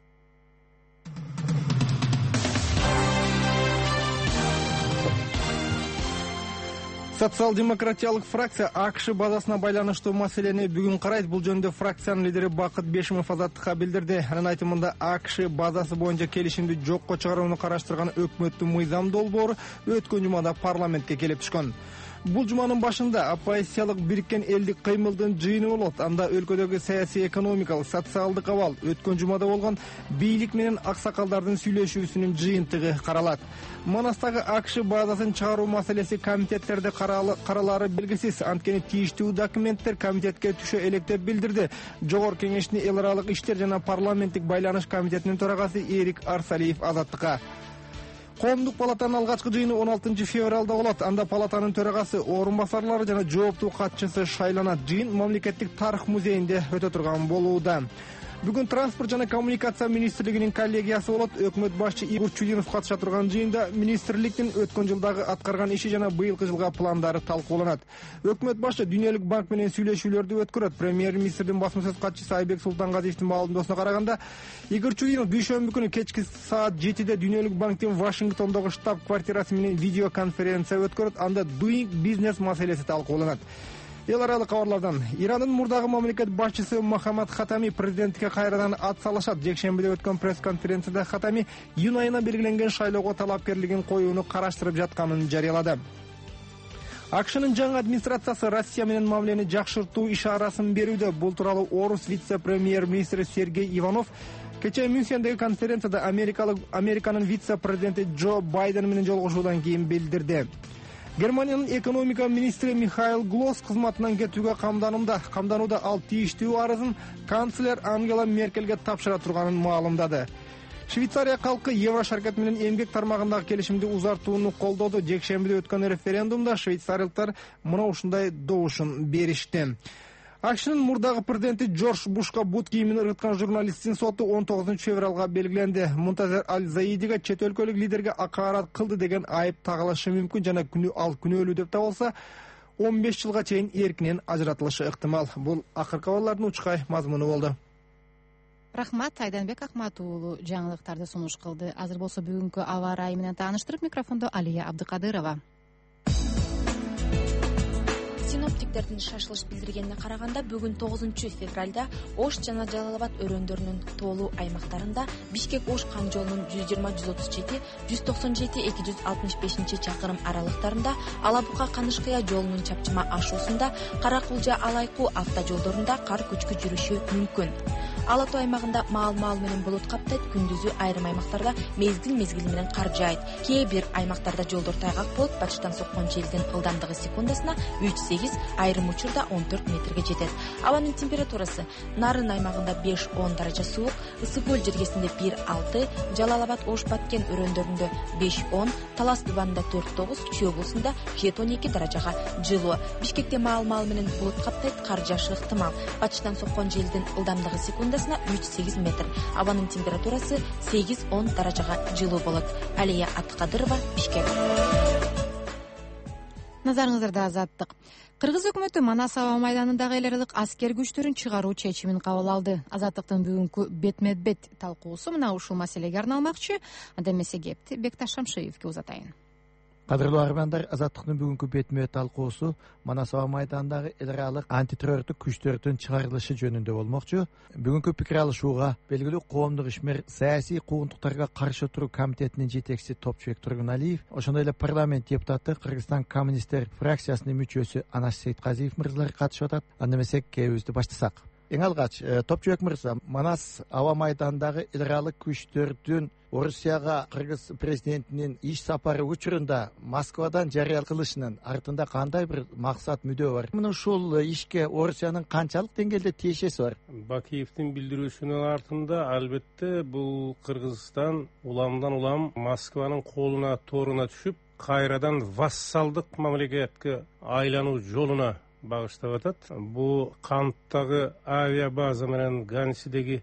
Социал-демократиялык фракция АКШ базасына байланыштуу маселени бүгүн карайт. Бул жөнүндө фракциянын лидери Бакыт Бешимов Азаттыкка билдирди. Анын айтымында АКШ базасы боюнча келишимди жокко чыгарууну караштырган өкмөттүн мыйзам долбоору өткөн жумада парламентке келип түшкөн. Бул жуманын башында оппозициялык Бириккен элдик кыймылдын жыйыны болот. Анда өлкөдөгү саясий, экономикалык, социалдык абал, өткөн жумада болгон бийлик менен аксакалдардын сүйлөшүүсүнүн жыйынтыгы каралат. Манастагы АКШ базасын чыгаруу маселеси комитеттерде каралары белгисиз. Анткени тийиштүү документтер комитетке түшө элек деп билдирди. Жогорку кеңештин эл аралык иштер жана парламенттик байланыш комитетинин төрагасы Эрик Арсалиев Азаттыкка. Коомдук палатанын алгачкы жыйыны 16 февралда болот. Анда палатанын төрагасы, орун басарлары жана жооптуу катчысы шайланат. Жыйын мамлекеттик тарых музейинде өтө турган болууда. Бүгүн транспорт жана коммуникация министрлигинин коллегиясы болот. Өкмөт башчы Игорь Чудинов катыша турган жыйында министрликтин өткөн жылдагы аткарган иши жана быйылкы жылга пландары талкууланат. Өкмөт башчы Дүйнөлүк банк менен сүйлөшүүлөрдү өткөрөт. Премьер-министрдин басма сөз катчысы Айбек Султангазиевдин маалымдоосуна караганда, Игорь Чудинов дүйшөмбү күнү кечки саат 7-де Дүйнөлүк банктин Вашингтондогу штаб-квартирасы менен видеоконференция өткөрөт. Анда Doing Business маселеси талкууланат. Эл аралык кабарлардан Ирандын мурдагы мамлекет башчысы Мохаммад Хатами президенттикке кайрадан ат салышат. Жекшембиде өткөн пресс-конференцияда Хатами июнь айына белгиленген шайлоого талапкерлигин коюуну караштырып жатканын жарыялады. АКШнын жаңы администрациясы Россия менен мамилени жакшыртуу ишарасын берүүдө. Бул тууралуу орус вице-премьер-министри Сергей Иванов кечээ Мюнхендеги конференцияда Американын вице-президенти Джо Байден менен жолугушуудан кийин билдирди. Германиянын экономика министри Михаил Глосс кызматынан кетүүгө камданууда ал тийиштүү арызын канцлер Ангела Меркелге тапшыра турганын маалымдады. Швейцария калкы Еврошаркет менен эмгек тармагындагы келишимди узартууну колдоду. Жекшембиде өткөн референдумда швейцариялыктар мына ушундай добушун беришти. АКШнын мурдагы президенти Джордж Бушка бут кийимин ыргыткан журналисттин соту 19 февралга белгиленди. Мунтазер Аль-Заидиге чет өлкөлүк лидерге акаарат кылды деген айып тагылышы мүмкүн жана күнөөлүү деп табылса 15 жылга чейин эркинен ажыратылышы ыктымал. Бул акыркы кабарлардын учкай мазмуну болду.
Рахмат, Айданбек Акмат уулу жаңылыктарды сунуш кылды. Азыр болсо бүгүнкү аба ырайы менен тааныштырып, микрофондо Алия Абдыкадырова.
Синоптиктердин шашылыш билдиргенине караганда бүгүн 9 февралда Ош жана Жалал Абад өрөөндөрүнүн тоолуу аймактарында Бишкек-Ош кан жолунун 120-137, 197-265 чакырым аралыктарында, Алабука-Канышкыя жолунун чапчыма ашуусунда, Каракулжа-Алайкуу автожолдорунда кар көчкү жүрүшү мүмкүн. Ала Тоо аймагында маал-маал менен булут каптайт, күндүзү айрым аймактарда мезгил менен кар жаайт. Кээ бир аймактарда жолдор тайгак болуп, бачыштан соккон желдин ылдамдыгы секундасына 3-8, айрым учурда 14 метрге жетет. Абанын температурасы Нарын аймагында 5-10 даража суук, Ысык көл жергесинде 1-6, Жалал Абад, Ош, Баткен өрөөндөрүндө 5-10, Талас Дубанында 4-9, Чүй облусунда 7-12 даражага жылуу. Бишкекте маал-маал менен булут каптайт, кар жаашы ыктымал. Бачыштан соккон желдин ылдамдыгы секундасына 3-8 метр. Абанын температурасы 8-10 даражага жылуу болот. Алия Абдыкадырова, Бишкек.
назарыңыздарда Азаттык. Кыргыз өкмөтү Манас аба майданындагы эл аралык аскер күчтөрүн чыгаруу чечимин кабыл алды. Азаттыктын бүгүнкү бетме-бет талкуусу мына ушул маселеге арналмакчы. Анда эмесе кепти Бекташ Шамшиевке узатайын.
Кадырлуу армандар, Азаттыктын бүгүнкү бетме-бет талкуусу Манас аба майданындагы эл аралык антитеррорлук күчтөрдүн чыгарылышы жөнүндө болмокчу. Бүгүнкү пикир алышууга белгилүү коомдук ишмер саясий куугунтуктарга каршы туруу комитетинин жетекчиси Топчубек Тургуналиев, ошондой эле парламент депутаты Кыргызстан коммунисттер фракциясынын мүчөсү Анаш Сейтказиев мырзалар катышып атат. Анда эмесе кебибизди баштасак. Эң алгач, Топчубек мырза, Манас аба майданындагы эл аралык күчтөрдүн Орусияга Кыргыз президентинин иш сапары учурунда Москвадан жарыя кылышынын артында кандай бир максат мүдөө бар? Мына ушул ишке Орусиянын канчалык деңгээлде тиешеси бар?
Бакиевдин билдирүүсүнүн артында албетте бул Кыргызстан уламдан улам Москванын колуна торуна түшүп, кайрадан вассалдык мамлекетке айлануу жолуна багыштап атат. Бу Канттагы авиабаза менен Гансидеги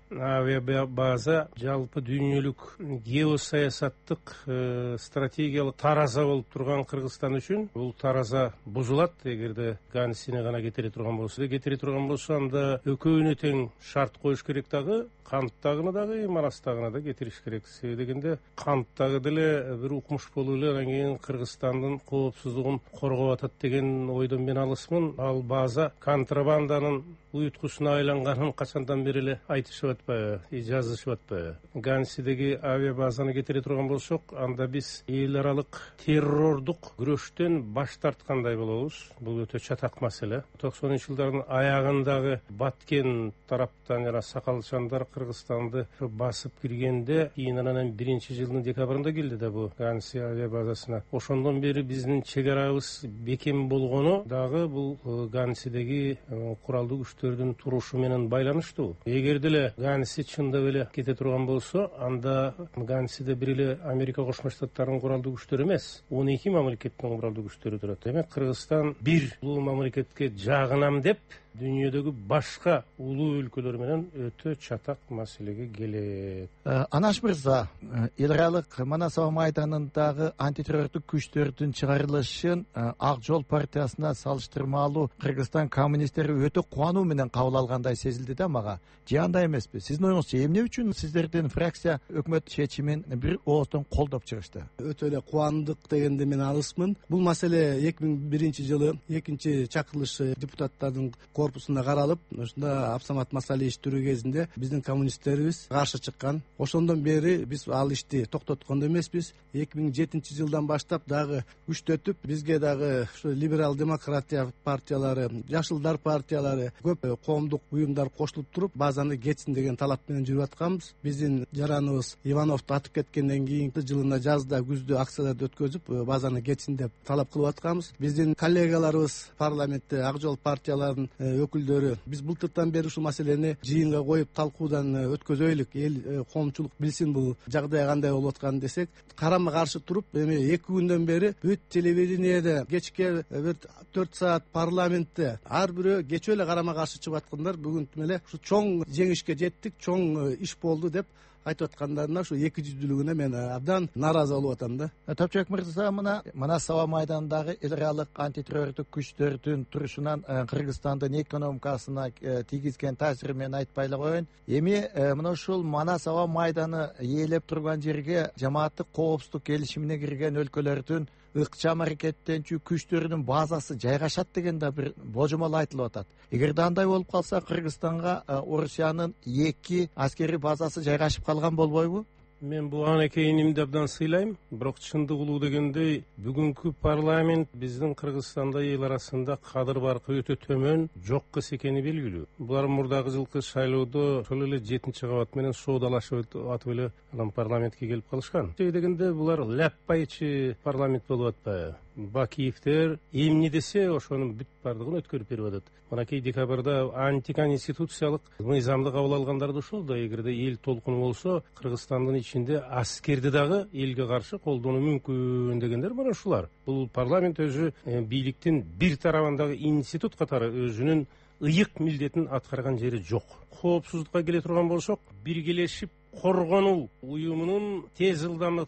авиабаза жалпы дүйнөлүк геосаясаттык стратегиялык тараза болуп турган Кыргызстан үчүн бул тараза бузулат. Эгерде Гансини гана кетире турган болсо, анда экөөнө тең шарт коюш керек дагы, Канттагыны дагы, Манастагыны да кетириш керек. Себеби дегенде Канттагы деле бир укмуш болуп эле анан кийин Кыргызстандын коопсуздугун коргоп атат деген ойдон мен алысмын. Ал база контрабанданын уюткусуна айланганын качандан бери эле айтышып атпайбы, жазышып атпайбы. Гансидеги авиабазаны кетире турган болсок, анда биз эл аралык террордук күрөштөн баш тарткандай болобуз. Бул өтө чатак маселе. 90-жылдардын аягындагы Баткен тараптан жана Сакалчандар Кыргызстанды басып киргенде, кийин анан 1-жылдын декабрында келди да бу Ганси авиабазасына. Ошондон бери биздин чек арабыз бекем болгону дагы бул Гансидеги куралдуу күчтөрдүн турушу менен байланыштуу. Эгер деле Ганси чындап эле кете турган болсо, анда Гансиде бир эле Америка Кошмо Штаттарынын куралдуу күчтөрү эмес, 12 мамлекеттин куралдуу күчтөрү турат. Демек Кыргызстан бир улуу мамлекетке жагынам деп дүйнөдөгү башка улуу өлкөлөр менен өтө чатак маселеге келет.
Анаш мырза, эл аралык Манас аба майданындагы антитеррорлук күчтөрдүн чыгарылышын Ак Жол партиясына салыштырмалуу Кыргызстан коммунисттери өтө кубануу менен кабыл алгандай сезилди да мага. Же андай эмеспи? Сиздин оюңузча эмне үчүн сиздердин фракция өкмөт чечимин бир ооздон колдоп чыгышты?
Өтө эле кубандык дегенде мен алысмын. Бул маселе 2001-жылы 2-чакырылыш депутаттардын корпусунда каралып, ошондо Абсамат Масалиевич төрө кезинде биздин коммунисттерибиз каршы чыккан. Ошондон бери биз ал ишти токтоткон эмеспиз. 2007-жылдан баштап дагы күчтөтүп, бизге дагы ушу либерал демократия партиялары, жашылдар партиялары, көп коомдук уюмдар кошулуп туруп, базаны кетсин деген талап менен жүрүп атканбыз. Биздин жараныбыз Ивановду атып кеткенден кийинки жылында жазда, күздө акцияларды өткөзүп, базаны кетсин деп талап кылып атканбыз. Биздин коллегаларыбыз парламентте Ак Жол партияларынын өкүлдөрү биз былтыртан бери ушул маселени жыйынга коюп талкуудан өткөзөйлүк, эл коомчулук билсин бул жагдай кандай болуп атканын десек, карама каршы туруп, эми 2 күндөн бери бүт телевидениеде кечке бир 4 саат парламентте ар бирөө кечөө эле карама каршы чыгып аткандар. Бүгүн эле ушу чоң жеңишке жеттик, чоң иш болду деп айтып аткандарына ушу 200-жүздүүлүгүнө мен абдан нааразы болуп атам да.
Топчубек мырза, мына Манас аба майданындагы эл аралык антитеррорлук күчтөрдүн турушунан Кыргызстандын экономикасына тийгизген таасирин мен айтпай эле коеюн. Эми мына ушул Манас аба майданы ээлеп турган жерге жамааттык коопсуздук келишимине кирген өлкөлөрдүн ыкчам аракеттенчү күчтөрүнүн базасы жайгашат деген да бир божомол айтылып атат. Эгерде андай болуп калса, Кыргызстанга Орусиянын 2 аскерий базасы жайгашып калган болбойбу?
Мен бул анакейнимди абдан сыйлайм, бирок чындык улуу дегендей, бүгүнкү парламент биздин Кыргызстанда эл арасында кадыр баркы өтө төмөн, жок кыз экени белгилүү. Булар мурдагы жылкы шайлоодо ошол эле 7-кабат менен соодалашып атып эле анан парламентке келип калышкан. Себеби дегенде булар ляппайчы парламент болуп атпайбы? Бакиевтер эмне десе ошонун бүт бардыгын өткөрүп берип атат. Мынакей декабрда антиконституциялык мыйзамды кабыл алгандар да ушул да. Эгерде эл толкуну болсо, Кыргызстандын ичинде аскерди дагы элге каршы колдонуу мүмкүн дегендер мына ушулар. Бул парламент өзү бийликтин бир тарабындагы институт катары өзүнүн ыйык милдетин аткарган жери жок. Коопсуздукка келе турган болсок, биргелешип коргонуу уюмунун тез ылдамдыкта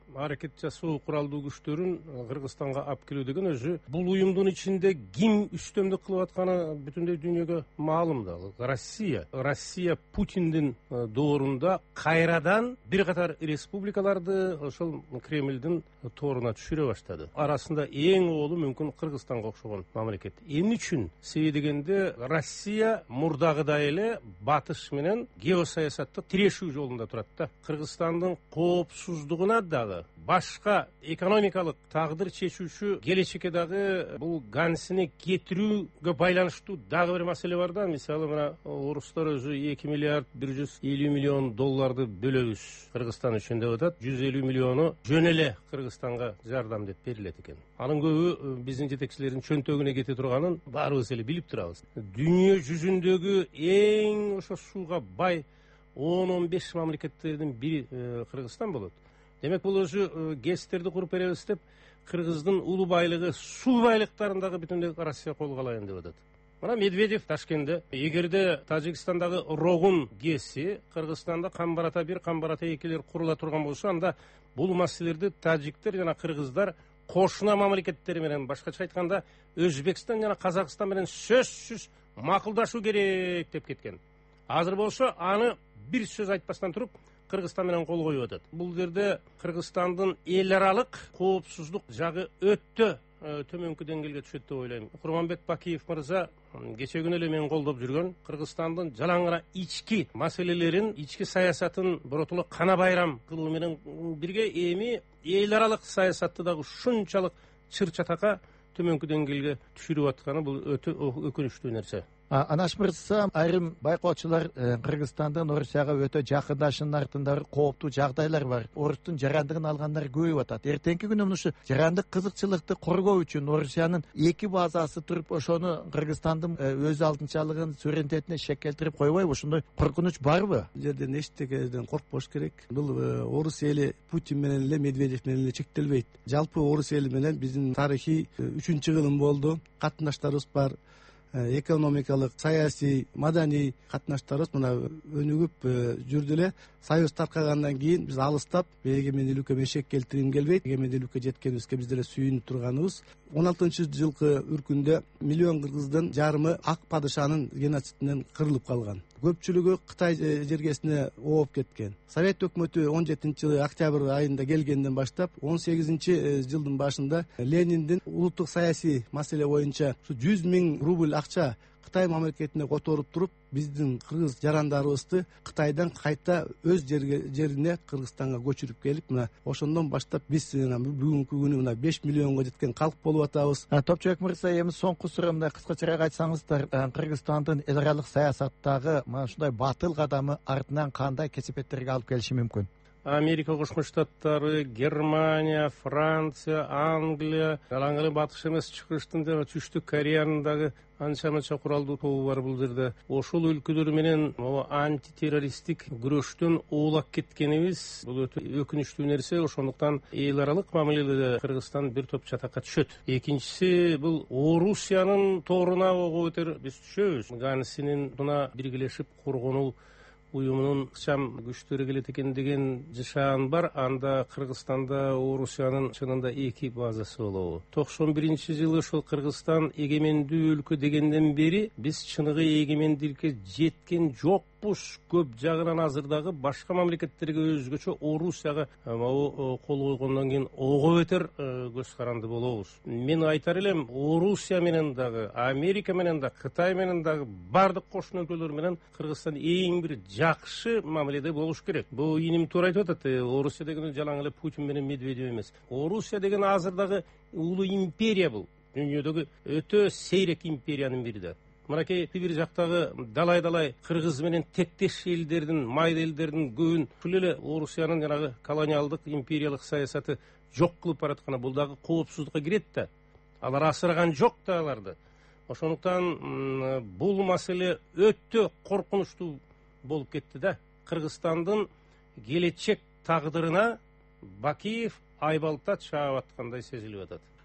аракет жасоо куралдуу күчтөрүн Кыргызстанга алып келүү деген өзү бул уюмдун ичинде ким үстөмдүк кылып атканы бүтүндөй дүйнөгө маалым да. Россия Путиндин доорунда кайрадан бир катар республикаларды ошол Кремлдин тооруна түшүрө баштады. Арасында эң оолу мүмкүн Кыргызстанга окшогон мамлекет. Эмне үчүн? Себеби дегенде Россия мурдагыдай эле батыш менен геосаясаттык тирешүү жолунда турат да. Кыргызстандын коопсуздугуна дагы башка экономикалык тагдыр чечүүчү келечекке дагы бул ганцини кетирүүгө байланыштуу дагы бир маселе бар да. Мисалы мына орустар өзү 2 миллиард 150 миллион долларды бөлөбүз Кыргызстан үчүн деп атат. 150 миллиону жөн эле Кыргызстанга жардам деп берилет экен. Анын көбү биздин жетекчилердин чөнтөгүнө кете турганын баарыбыз эле билип турабыз. Дүйнө жүзүндөгү эң ошо сууга бай 10-15 мамлекеттердин бири Кыргызстан болот. Демек бул өзү ГЭСтерди куруп беребиз деп Кыргыздын улуу байлыгы суу байлыктарындагы бүтүндөй Россия колго алайын деп атат. Мына Медведев Ташкентте эгерде Тажикстандагы Рогун ГЭСи Кыргызстанда Камбарата 1, Камбарата 2лер курула турган болсо, анда бул маселелерди тажиктер жана кыргыздар кошуна мамлекеттери менен, башкача айтканда Өзбекстан жана Казакстан менен сөзсүз макулдашуу керек деп кеткен. Азыр болсо аны бир сөз айтпастан туруп Кыргызстан менен кол коюп атат. Бул жерде Кыргызстандын эл аралык коопсуздук жагы өтө төмөнкү деңгээлге түшөт деп ойлойм. Курманбек Бакиев мырза кече күнү эле мен колдоп жүргөн Кыргызстандын жалаңгыра ички маселелерин, ички саясатын биротоло кана байрам кылуу менен бирге эми эл аралык саясатты дагы ушунчалык чыр чатакка төмөнкү деңгээлге түшүрүп атканы бул өтө өкүнүчтүү нерсе.
Анаш мырза, айрым байкоочулар Кыргызстандан Орусияга өтө жакындашуунун артында кооптуу жагдайлар бар. Орустун жарандыгын алгандар көбөйүп атат. Эртеңки күнү ушу жарандык кызыкчылыкты коргоо үчүн Орусиянын 2 базасы туруп, ошону Кыргызстандын өз алдынчалыгын, суверенитетине шек келтирип койбойбу? Ошондой коркунуч барбы?
Бул жерден эчтекеден коркпош керек. Бул Орус эли Путин менен эле, Медведев менен эле чектелбейт. Жалпы Орус эли менен биздин тарыхый 3-кылым болду. Катнаштарыбыз бар. Экономикалык, саясий, маданий катнаштарыбыз мына өнүгүп жүрдү эле. Союз таркагандан кийин биз алыстап, эгемендүүлүккө мешек келтирим келбейт. Эгемендүүлүккө жеткенибизге биз деле сүйүнүп турганыбыз. 16-жылкы үркүндө миллион кыргыздын жарымы ак падышанын геноцидинен кырылып калган. Көпчүлүгү Кытай жергесине ооп кеткен. Совет өкмөтү 17-жылы октябрь айында келгенден баштап 18-жылдын башында Лениндин улуттук саясий маселе боюнча 100 000 рубль акча Кытай мамлекетине которуп туруп, биздин кыргыз жарандарыбызды Кытайдан кайта өз жерине Кыргызстанга көчүрүп келип, мына ошондон баштап биз бүгүнкү күнү мына 5 миллионго жеткен калк болуп атабыз.
Топчубек мырза, эми соңку суроомда кыскачараак айтсаңыздар, Кыргызстандын эл аралык саясаттагы мына ушундай батыл кадамы артынан кандай кесепеттерге алып келиши мүмкүн?
Америка Кошмо Штаттары, Германия, Франция, Англия, жалаңгы батыш эмес чыгыштын Түштүк Кореянын дагы анча-мынча куралдуу тобу бар бул жерде. Ошол өлкөлөр менен антитеррористтик күрөштөн оолак кеткенибиз бул өтө өкүнүчтүү нерсе. Ошондуктан эл аралык мамиледе Кыргызстан бир топ чатакка түшөт. Экинчиси, бул Орусиянын тооруна ого өтөр биз түшөбүз. Ганцинин мына биргелешип коргонуу уюмунун ыкчам күчтөрү келет экен деген жышаан бар. Анда Кыргызстанда Орусиянын чынында 2 базасы болобу. 91-жылы ошол Кыргызстан эгемендүү өлкө дегенден бери биз чыныгы эгемендүүлүккө жеткен жокпуз. Көп жагынан азыр дагы башка мамлекеттерге өзгөчө Орусияга кол койгондон кийин ого бетер көз каранды болобуз. Мен айтар элем, Орусия менен дагы, Америка менен дагы, Кытай менен дагы бардык кошуна өлкөлөр менен Кыргызстан эң бир жакшы мамиледе болуш керек. Бул иним туура айтып атат. Орусия деген жалаң эле Путин менен Медведев эмес. Орусия деген азыр дагы улуу империя бул. Дүйнөдөгү өтө сейрек империянын бири да. Мынакей бир жактагы далай кыргыз менен тектеш элдердин, майда элдердин көбүн ушул эле Орусиянын жанагы колониалдык империялык саясаты жок кылып баратканы бул дагы коопсуздукка кирет да. Алар асыраган жок да аларды. Ошондуктан бул маселе өтө коркунучтуу болуп кетти да. Кыргызстандын келечек тагдырына Бакиев айбалта чаап аткандай сезилип атат.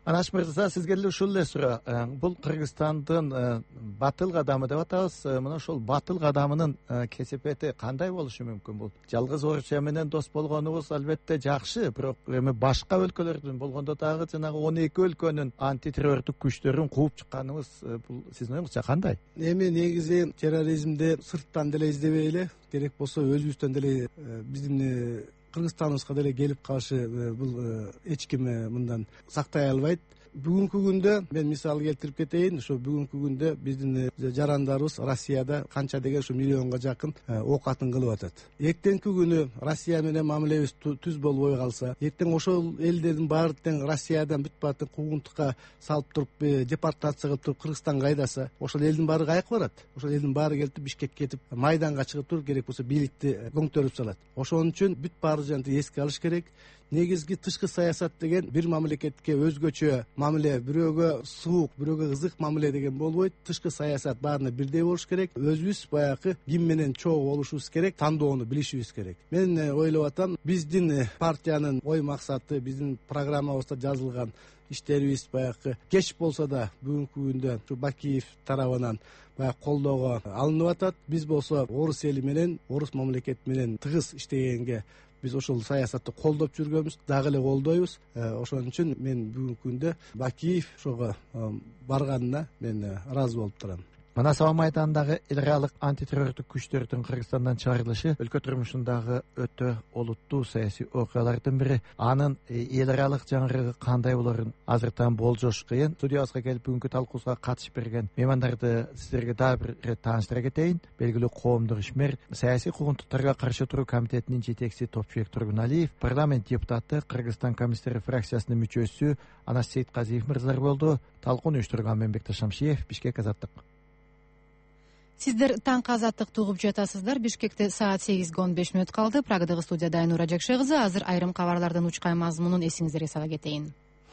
Анаш мырза, сизге эле ушул эле суроо. Бул Кыргызстандын батыл кадамы деп атабыз. Мына ошол батыл кадамынын кесепети кандай болушу мүмкүн? Бул жалгыз Орусия менен дос болгонубуз албетте жакшы, бирок эми башка өлкөлөрдүн болгондо дагы жанагы 12 өлкөнүн антитеррорлук күчтөрүн кууп чыкканыбыз бул сиздин оюңузча кандай?
Эми негизи терроризмди сырттан деле издебей эле, керек болсо өзүбүздөн деле биздин Кыргызстаныбызга деле келип калышы бул эч ким мындан сактай албайт. Бүгүнкү күндө мен мисал келтирип кетейин. Ошо бүгүнкү күндө биздин жарандарыбыз Россияда канча деген ушу миллионго жакын ок атын кылып атат. Эртеңки күнү Россия менен мамилебиз түз болбой калса, эртең ошол элдердин баары тең Россиядан бүт баары куугунтукка салып туруп, депортация кылып туруп Кыргызстанга айдаса, ошол элдин баары каяка барат? Ошол элдин баары келип Бишкекке кетип, майданга чыгып туруп, керек болсо бийликти көңтөрүп салат. Ошон үчүн бүт баары жанты эске алыш керек. Негизги тышкы саясат деген бир мамлекетке өзгөчө мамиле, бирөөгө суук, бирөөгө ызык мамиле деген болбойт. Тышкы саясат баарына бирдей болуш керек. Өзүбүз баягы ким менен чогуу болушубуз керек, тандоону билишибиз керек. Мен ойлоп атам, биздин партиянын ой максаты, биздин программабызда жазылган иштерибиз баягы кеч болсо да бүгүнкү күндө ушу Бакиев тарабынан баягы колдоого алынып атат. Биз болсо орус эли менен, орус мамлекети менен тыгыз иштегенге биз ошол саясатты колдоп жүргөнбүз, дагы эле колдойбуз. Ошон үчүн мен бүгүнкү күндө Бакиев ошого барганына мен ыраазы болуп турам.
Манас аба майданындагы эл аралык антитеррорлук күчтөрдүн Кыргызстандан чыгарылышы өлкө турмушундагы өтө олуттуу саясий окуялардын бири. Анын эл аралык жаңырыгы кандай болорун азыртан болжош кыйын. Студиябызга келип бүгүнкү талкуубузга катышып берген меймандарды сиздерге дагы бир ирет тааныштыра кетейин. Белгилүү коомдук ишмер, саясий куугунтуктарга каршы туруу комитетинин жетекчиси Топчубек Тургуналиев, парламент депутаты, Кыргызстан коммунисттер фракциясынын мүчөсү Анас Сейитказиев мырзалар болду. Талкууну уюштурган Мембекташ Шамшиев, Бишкек, Азаттык.
Сиздер таңкы азаттыкты угуп жатасыздар. Бишкекте саат 8:15 калды. Прагадагы студияда Айнура Жакшы кызы. Азыр айрым кабарлардын учкай мазмунун эсиңиздерге сала кетейин.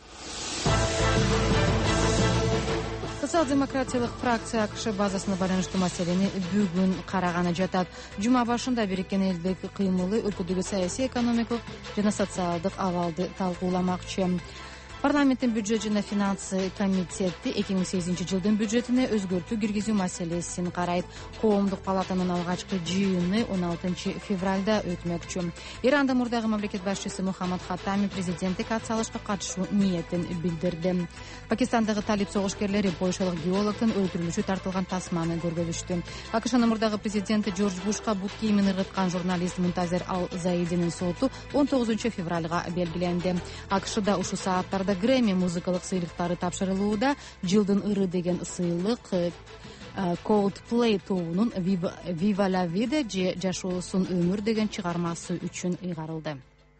Социал-демократиялык фракция АКШ базасына байланыштуу маселени бүгүн караганы жатат. Жума башында Бириккен элдер кыймылы өлкөдөгү саясий, экономикалык жана социалдык абалды талкууламакчы. Парламенттин бюджет жана финансы комитети 2008 жылдын бюджетине өзгөртүү киргизүү маселесин карайт. Коомдук палатанын алгачкы жыйыны 16 февралда өтмөкчү. Иранда мурдагы мамлекет башчысы Мухаммад Хаттами президенттик ат салышка катышуу ниетин билдирди. Пакистандагы талиб согушкерлери польшалык геологдун өлтүрүлүшү тартылган тасманы көргөзүштү. АКШнын мурдагы президенти Джордж Бушка бут кийимин ыргыткан журналист Мунтазер Ал-Заидинин соту 19 февралга белгиленди. АКШда ушул сааттарда Грэмми музыкалык сыйлыктары тапшырылууда. Жылдын ыры деген сыйлык Coldplay тобунун Viva la Vida же жашоосун өмүр деген чыгармасы үчүн ыйгарылды.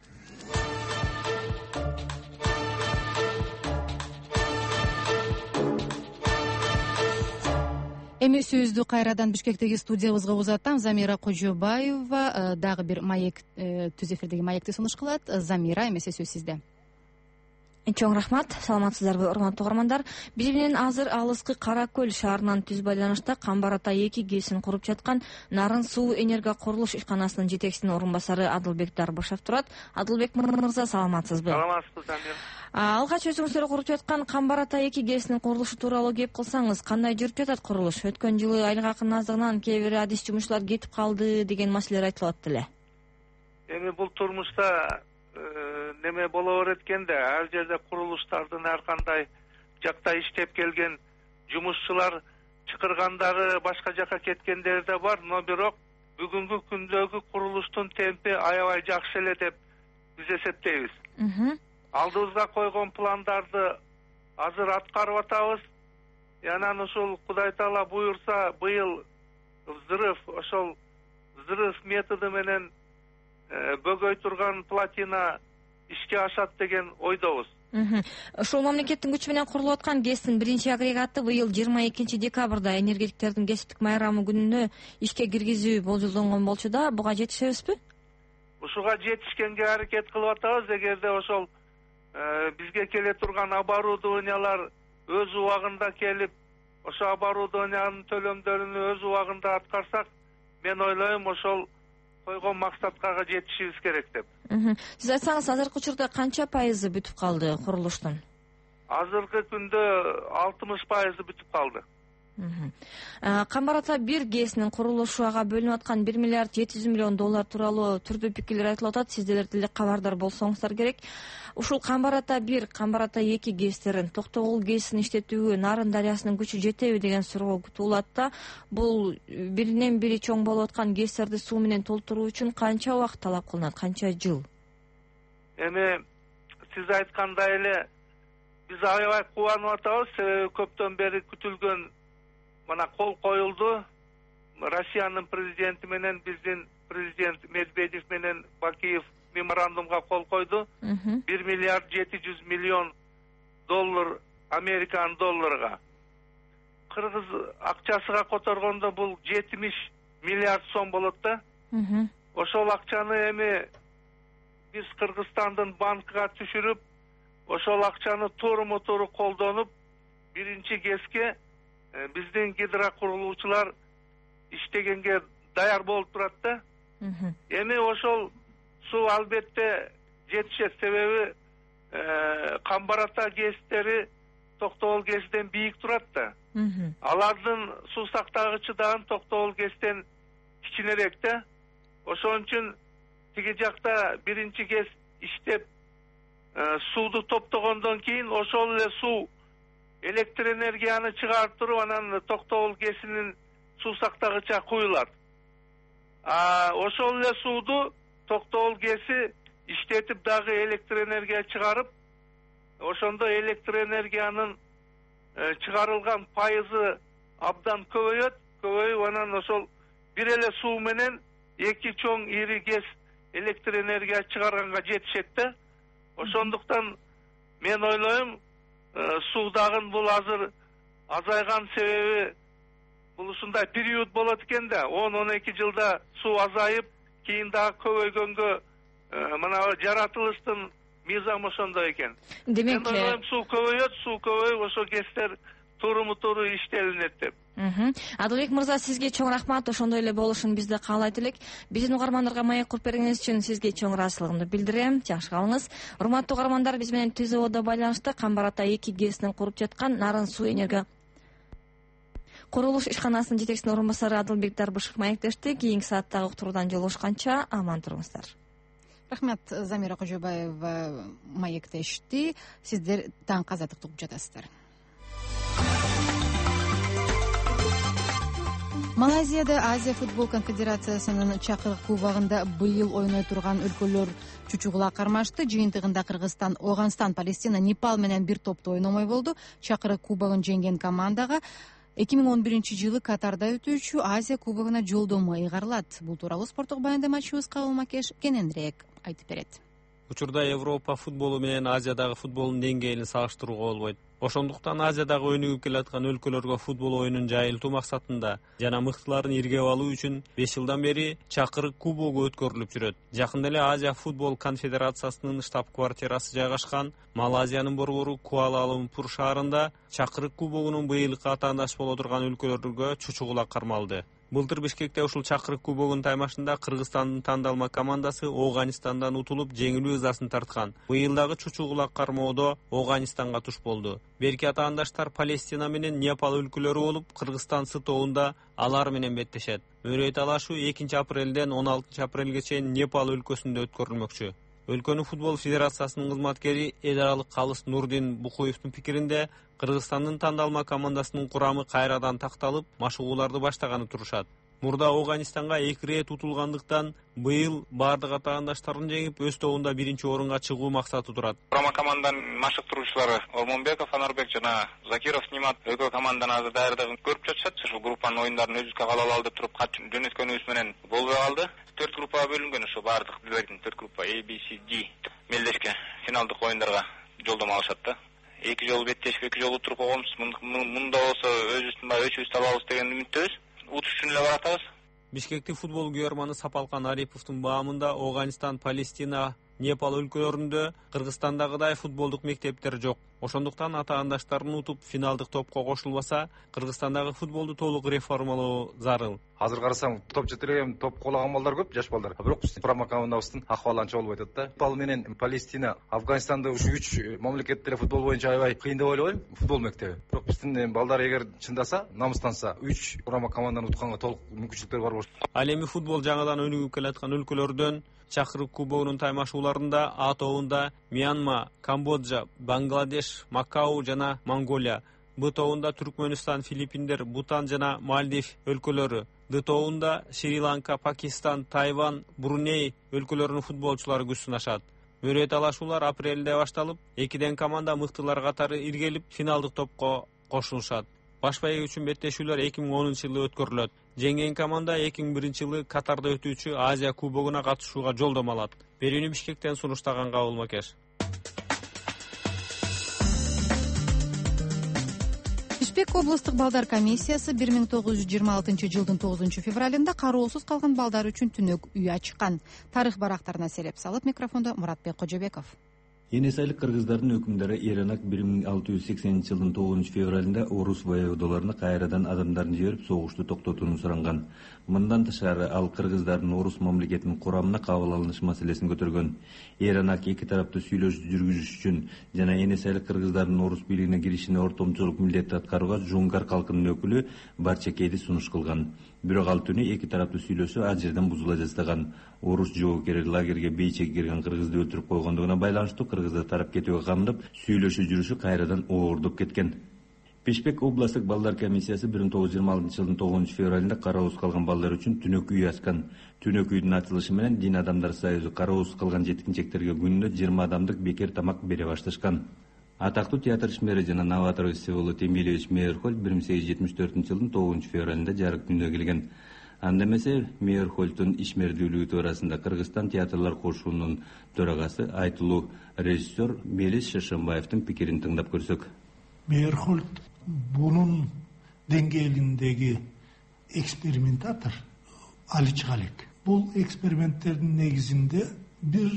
Эми сөздү кайрадан Бишкектеги студиябызга узаттам. Замира Кожобаева дагы бир маек түз эфирдеги маекти сунуш кылат. Замира, эмесе сөз сизде.
Чоң рахмат. Саламатсыздарбы, урматтуу угармандар. Биз менен азыр алыскы Кара Көл шаарынан түз байланышта Камбар Ата 2 ГЭСин куруп жаткан Нарын суу энерго курулуш ишканасынын жетекчисинин орун басары Адылбек Дарбышев турат. Адылбек мырза, саламатсызбы?
Саламатсызбы, Замир.
Алгач өзүңүздөр куруп жаткан Камбар Ата 2 ГЭСинин курулушу тууралуу кеп кылсаңыз, кандай жүрүп жатат курулуш? Өткөн жылы айлык акынын аздыгынан кээ бир адис жумушчулар кетип калды деген маселелер айтылып атты эле.
Эми бул турмушта неме боло берет экенде, ар жерде курулуштардын ар кандай жакта иштеп келген жумушчулар чакыргандары башка жака кеткендери да бар, но бирок бүгүнкү күндөгү курулуштун темпи аябай жакшы эле деп биз эсептейбиз. Алдыбызга койгон пландарды азыр аткарып атабыз. Анан ушул Кудай Таала буйрса быйыл ошол взрыв методу менен бөгөй турган платина ишке ашат деген ойдобуз.
Ошол мамлекеттин күчү менен курулуп аткан ГЭСтин биринчи агрегаты быйыл 22 декабрда энергетиктердин кесиптик майрамы күнүнө ишке киргизүү болжолдонгон болчу да, буга жетишебизби?
Ушуга жетишкенге аракет кылып атабыз. Эгерде ошол бизге келе турган оборудованиялар өз убагында келип, ошо оборудованиянын төлөмдөрүн өз убагында аткарсак, мен ойлойм ошол койгон максатка жетишибиз керек деп.
Сиз айтсаңыз, азыркы учурда канча пайызы бүтүп калды курулуштун?
азыркы күндө 60% бүтүп калды.
Камбар ата 1 ГЭСнин курулушу ага бөлүнүп аткан 1 миллиард 700 миллион доллар тууралуу түрдүү пикирлер айтылып атат. Сиздер деле кабардар болсоңуздар керек. Ушул Камбар ата 1, Камбар ата 2 ГЭСтерин Токтогул ГЭСин иштетүүгө Нарын дарыясынын күчү жетеби деген суроо күтүлөт да. Бул биринен бири чоң болуп аткан ГЭСтерди суу менен толтуруу үчүн канча убакыт талап кылынат, канча жыл?
Эми сиз айткандай эле биз аябай кубанып атабыз, себеби көптөн бери күтүлгөн мына кол коюлду. Россиянын президенти менен биздин президент Медведев менен Бакиев меморандумга кол койду. 1 миллиард 700 миллион доллар Американ долларга. Кыргыз акчасыга которгондо бул 70 миллиард сом болот да. Ошол акчаны эми биз Кыргызстандын банкыга түшүрүп, ошол акчаны тууру тууру колдонуп, биринчи ГЭСке биздин гидрокурулуучулар иштегенге даяр болуп турат да. Эми ошол суу албетте жетишет, себеби Камбар ата ГЭСтери Токтогул ГЭСден бийик турат да. Алардын суу сактагычы дагы Токтогул ГЭСтен кичинерээк да. Ошон үчүн тиги жакта биринчи ГЭС иштеп сууду топтогондон кийин ошол эле суу электр энергияны чыгарып туруп анан Токтогул ГЭСинин суу сактагыча куюлат. Ошол эле сууду Токтогул ГЭСи иштетип дагы электр энергия чыгарып, ошондо электр энергиянын чыгарылган пайызы абдан көбөйүп, анан ошол бир эле суу менен 2 чоң ири ГЭС электр энергия чыгарганга жетишет да. Ошондуктан мен ойлойм, суудагын бул азыр азайган, себеби бул ушундай период болот экен да. 10-12 жылда суу азайып, кийин дагы көбөйгөнгө мына жаратылыштын мыйзамы ошондой экен. Демек, мен ойлойм, суу көбөйүп, ошо ГЭСтер тууру иштелинет деп.
Адылбек мырза, сизге чоң рахмат. Ошондой эле болушун биз да каалайт элек. Биздин угармандарга маек куруп бергениңиз үчүн сизге чоң ыраазычылыгымды билдирем. Жакшы калыңыз. Урматтуу угармандар, биз менен ТЗОдо байланышта Камбар ата 2 ГЭСинин куруп жаткан Нарын суу энергия курулуш ишканасынын жетекчисинин орун басары Адылбек Дарбышев маектешти. Кийинки сааттагы уктуруудан жолугушканча аман туруңуздар.
Рахмат, Замира Кожобаева маектешти. Сиздер таң казатык угуп жатасыздар. Малайзияда Азия футбол конфедерациясынын чакырык кубогунда быйыл ойной турган өлкөлөр чучугула кармашты. Жыйынтыгында Кыргызстан, Ооганстан, Палестина, Непал менен бир топто ойномой болду. Чакырык кубогун жеңген командага 2011-жылы Катарда өтүүчү Азия кубогуна жолдомо ыйгарылат. Бул тууралуу спорттук баяндамачыбыз Кабыл Макеш кененирээк айтып берет.
Учурда Европа футболу менен Азиядагы футболдун деңгээлин салыштырууга болбойт. Ошондуктан Азиядагы өнүгүп келаткан өлкөлөргө футбол оюнун жайылтуу максатында жана мыктыларын иргеп алуу үчүн 5 жылдан бери чакырык кубогу өткөрүлүп жүрөт. Жакында эле Азия футбол конфедерациясынын штаб-квартирасы жайгашкан Малайзиянын борбору Куала-Лумпур шаарында чакырык кубогунун быйылкы атаандаш боло турган өлкөлөргө чучугула кармалды. Былтыр Бишкекте ушул чакырык кубогунун таймашында Кыргызстандын тандалма командасы Ооганистандан утулуп жеңилүү ызасын тарткан. Быйыл дагы чучугула кармоодо Ооганистанга туш болду. Берки атаандаштар Палестина менен Непал өлкөлөрү болуп, Кыргызстан сытоонда алар менен беттешет. Мөрөй талашуу 2 апрелден 16 апрелге чейин Непал өлкөсүндө өткөрүлмөкчү. Өлкөнүн футбол федерациясынын кызматкери Эл аралык Калыс Нурдин Букуевдин пикиринде, Кыргызстандын тандалма командасынын курамы кайрадан такталып, машыгууларды баштаганы турушат. Мурда Ооганистанга 2 рет утулгандыктан быйыл бардык атаандаштарын жеңип, өз тобунда 1-орунга чыгуу максаты турат.
Курама команданын машыктыруучулары Ормонбеков, Анарбек жана Закиров Нимат экөө команданы азыр даярдыгын көрүп жатышат. Ушул группанын оюндарын өзүбүзгө кабыл алып туруп кат жөнөткөнүбүз менен болбой калды. 4 группага бөлүнгөн ушу бардык билбейтин 4 группа A, B, C, D мелдешке финалдык оюндарга жолдомо алышат да. 2 жолу беттешип 2 жолу туруп койгонбуз. Мында болсо өчүбүз табабыз деген үмүттөбүз. Утуш үчүн эле баратабыз.
Бишкектик футбол күйөрманы Сапалкан Ариповдун баамында Ооганистан, Палестина Непал өлкөлөрүндө Кыргызстандагыдай футболдук мектептер жок. Ошондуктан ата-андаштарын утуп финалдык топко кошулбаса, Кыргызстандагы футболду толук реформалоо зарыл.
Азыр карасаң, топ жетирген, топ куулаган балдар көп, жаш балдар. Бирок биздин курама командабыздын акыбалы анча болбой атат да. Непал менен Палестина, Афганистанда ушу 3 мамлекетте футбол боюнча аябай кыйын деп ойлойм, футбол мектеби. Бирок биздин балдар эгер чындаса, намыстанса, 3 курама команданы утканга толук мүмкүнчүлүктөр бар болот.
Ал эми футбол жаңадан өнүгүп келаткан өлкөлөрдөн Чакырык кубогунун таймашууларында А тобунда Мьянма, Камбоджа, Бангладеш, Макау жана Монголия, Б тобунда Түркмөнстан, Филиппиндер, Бутан жана Мальдив өлкөлөрү, Д тобунда Шри-Ланка, Пакистан, Тайвань, Бруней өлкөлөрүнүн футболчулары күч сынашат. Мөрө талашуулар апрелде башталып, 2 команда мыктылар катары иргелип, финалдык топко кошулушат. Баш байыгы үчүн беттешүүлөр 2010-жылы өткөрүлөт. Жеңген команда 2001-жылы Катарда өтүүчү Азия кубогуна катышууга жолдомо алат. Берүүнү Бишкектен сунуштаган Кабыл Макеш.
Бишкек облустук балдар комиссиясы 1926-жылдын 9-февралында кароосуз калган балдар үчүн түнөк үй ачкан. Тарых барактарына селеп салып, микрофондо Муратбек Кожобеков.
Енесайлык кыргыздардын өкүмдөрү Эранак 1680-жылдын 9-февралында орус воеводаларына кайрадан адамдарын жиберип согушту токтотууну суранган. Мындан тышкары ал кыргыздардын орус мамлекетинин курамына кабыл алыныш маселесин көтөргөн. Эранак 2 тараптуу сүйлөшүү жүргүзүш үчүн жана Енесайлык кыргыздардын орус бийлигине киришине ортомчулук милдетти аткарууга Жунгар калкынын өкүлү Барчакейди сунуш кылган. Бирок ал түнү 2 тараптуу сүйлөшүү ал жерден бузула жаздаган. Орус жоокери лагерге бейчеги кирген кыргызды өлтүрүп койгондугуна байланыштуу кыргыздар тарап кетүүгө камдып, сүйлөшүү жүрүшү кайрадан оордоп кеткен. Бишкек областтык балдар комиссиясы 1926-жылдын 9-февралында кароосуз калган балдар үчүн түнөк үй ачкан. Түнөк үйдүн ачылышы менен Дин адамдар союзу кароосуз калган жеткинчектерге күнүнө 20 адамдык бекер тамак бере башташкан. Атактуу театр ишмери жана новатор Всеволод Эмильевич Мейерхольд 1874-жылдын 9-февралында жарык дүнүйгө келген. Анда эмесе Мейерхольдтун ишмердүүлүгү туурасында Кыргызстан театрлар кошуунун төрагасы, айтылуу режиссер Мелис Шашамбаевдин пикирин тыңдап көрсөк.
Мейерхольд бунун деңгээлиндеги экспериментатор аличгалик. Бул эксперименттердин негизинде бир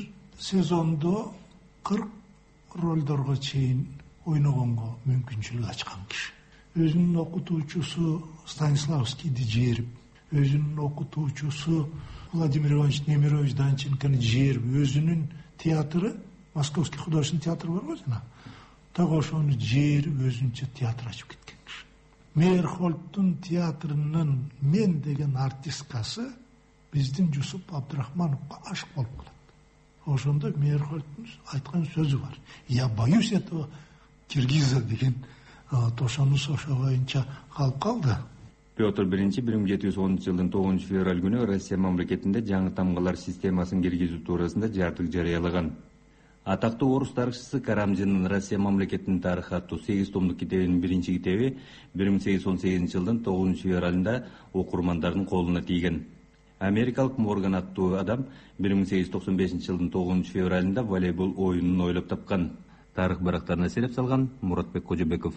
сезондо 40 ролдорго чейин ойногонго мүмкүнчүлүк ачкан киши. Өзүнүн окутуучусу Станиславскийди жээрип, өзүнүн окутуучусу Владимир Иванович Немирович Данченкону жээрип, өзүнүн театры, Московский художественный театр бар го жана, так ошону жээрип өзүнчө театр ачып кеткен киши. Мейерхольдтун театрынын мен деген артисткасы биздин Жусуп Абдрахмановго ашык болуп калат. Ошондо Мейерхольдтун айткан сөзү бар. Я боюсь этого киргиза деген, ошонус ошо боюнча калып калды.
Петр I 1710-жылдын 9-февраль күнү Россия мамлекетинде жаңы тамгалар системасын киргизүү туурасында жардык жарыялаган. Атактуу орус тарыхчысы Карамжинин Россия мамлекетинин тарыхы аттуу 8 томдук китебинин биринчи китеби 1818-жылдын 9-февралында окурмандардын колуна тийген. Америкалык Морган аттуу адам 1895-жылдын 9-февралында волейбол оюнун ойлоп тапкан. Тарых барактарына селеп салган Муратбек Кожобеков.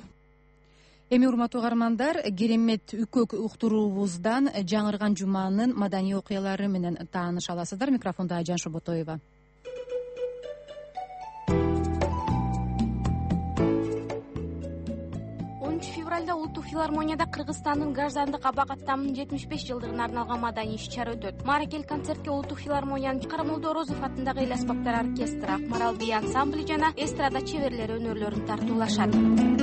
Эми урматтуу угармандар, керемет үкөк уктуруубуздан жаңырган жуманын маданий окуялары менен тааныша аласыздар. Микрофонда Айжан Шоботоева.
Февралда Улуттук филармонияда Кыргызстандын граждандык абакаттамынын 75 жылдыгына арналган маданий иш-чара өтөт. Мааракелик концертке Улуттук филармониянын Карамолдо Орозов атындагы эл аспаптар оркестри, Акмарал би ансамбли жана эстрада чеберлери өнөрлөрүн тартуулашат.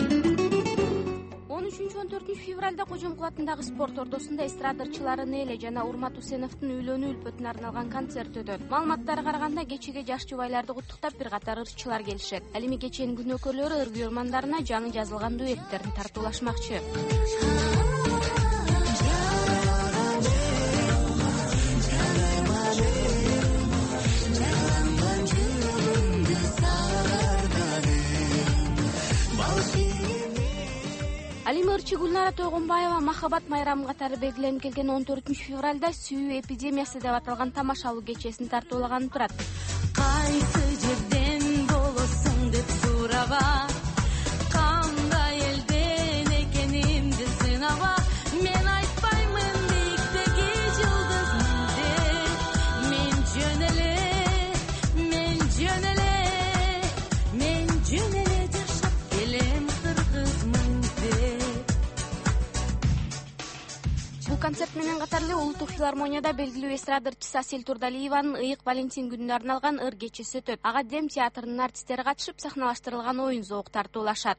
13-14 февралда Кожомкул атындагы спорт ордосунда эстрадачылары Неле жана Урмат Усеновдун үйлөнүү үлпөтүнө арналган концерт өтөт. Маалыматтарга караганда кечеге жаш жубайларды куттуктап бир катар ырчылар келишет. Ал эми кеченин күнөөкөрлөрү ыр күйөрмандарына жаңы жазылган дуэттерин тартуулашмакчы. Ал эми ырчы Гүлнара Тойгонбаева Махабат майрамы катары белгиленип келген 14 февралда сүйүү эпидемиясы деп аталган тамашалуу кечесин тартуулаган турат. Кайсы жерден болосуң деп сураба, кандай элден экенимди сынаба, мен айтпаймын биктеги жылдыз менде, мен жөн эле концерт менен катар эле улуттук филармонияда белгилүү эстрада ырчысы Асель Турдалиеванын ыйык Валентин күнүнө арналган ыр кечеси өтөт. Ага Дем театрынын артисттери катышып, сахналаштырылган оюн зоок тартуулашат.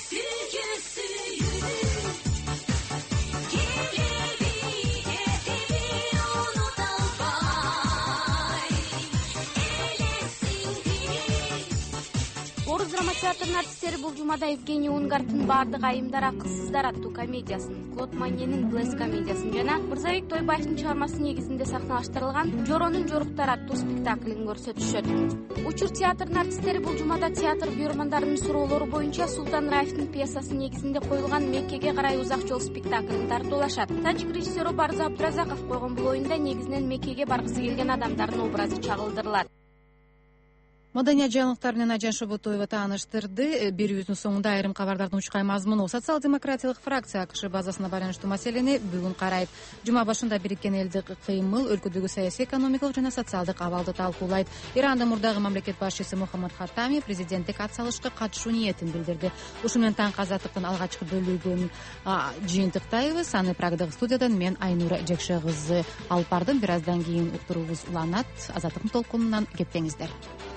Орус драма театрынын артисттери бул жумада Евгений Унгардтын «Баардык айымдар акылсыздар» аттуу комедиясын, Клод Маньенин «Блэс» комедиясын жана Мырзабек Тойбаевдин чыгармасы негизинде сахналаштырылган «Жоронун жоруктары» аттуу спектаклин көрсөтүшөт. Учур театрынын артисттери бул жумада театр буйрмандарынын суроолору боюнча Султан Раевдин пьесасы негизинде коюлган «Меккеге карай узак жол» спектаклин тартуулашат. Тажик режиссеру Барза Абдуразаков койгон бул оюнда негизинен Меккеге баргысы келген адамдардын образы чагылдырылат.
Маданият жаңылыктары менен Ажан Шоботоева тааныштырды. Берүүбүздүн соңунда айрым кабардардын учкай мазмуну социал-демократиялык фракция АКШ базасына байланыштуу маселени бүгүн карайт. Жума башында Бириккен элдик кыймыл өлкөдөгү саясий, экономикалык жана социалдык абалды талкуулайт. Иранда мурдагы мамлекет башчысы Мухаммад Хаттами президенттик ат салышка катышуу ниетин билдирди. Ушу менен таңкы азаттыктын алгачкы бөлүгүн жыйынтыктайбыз. Аны Прагдагы студиядан мен Айнура Жекше кызы алып бардым. Бир аздан кийин уктуруубуз уланат. Азаттыктын толкунунан кеттеңиздер.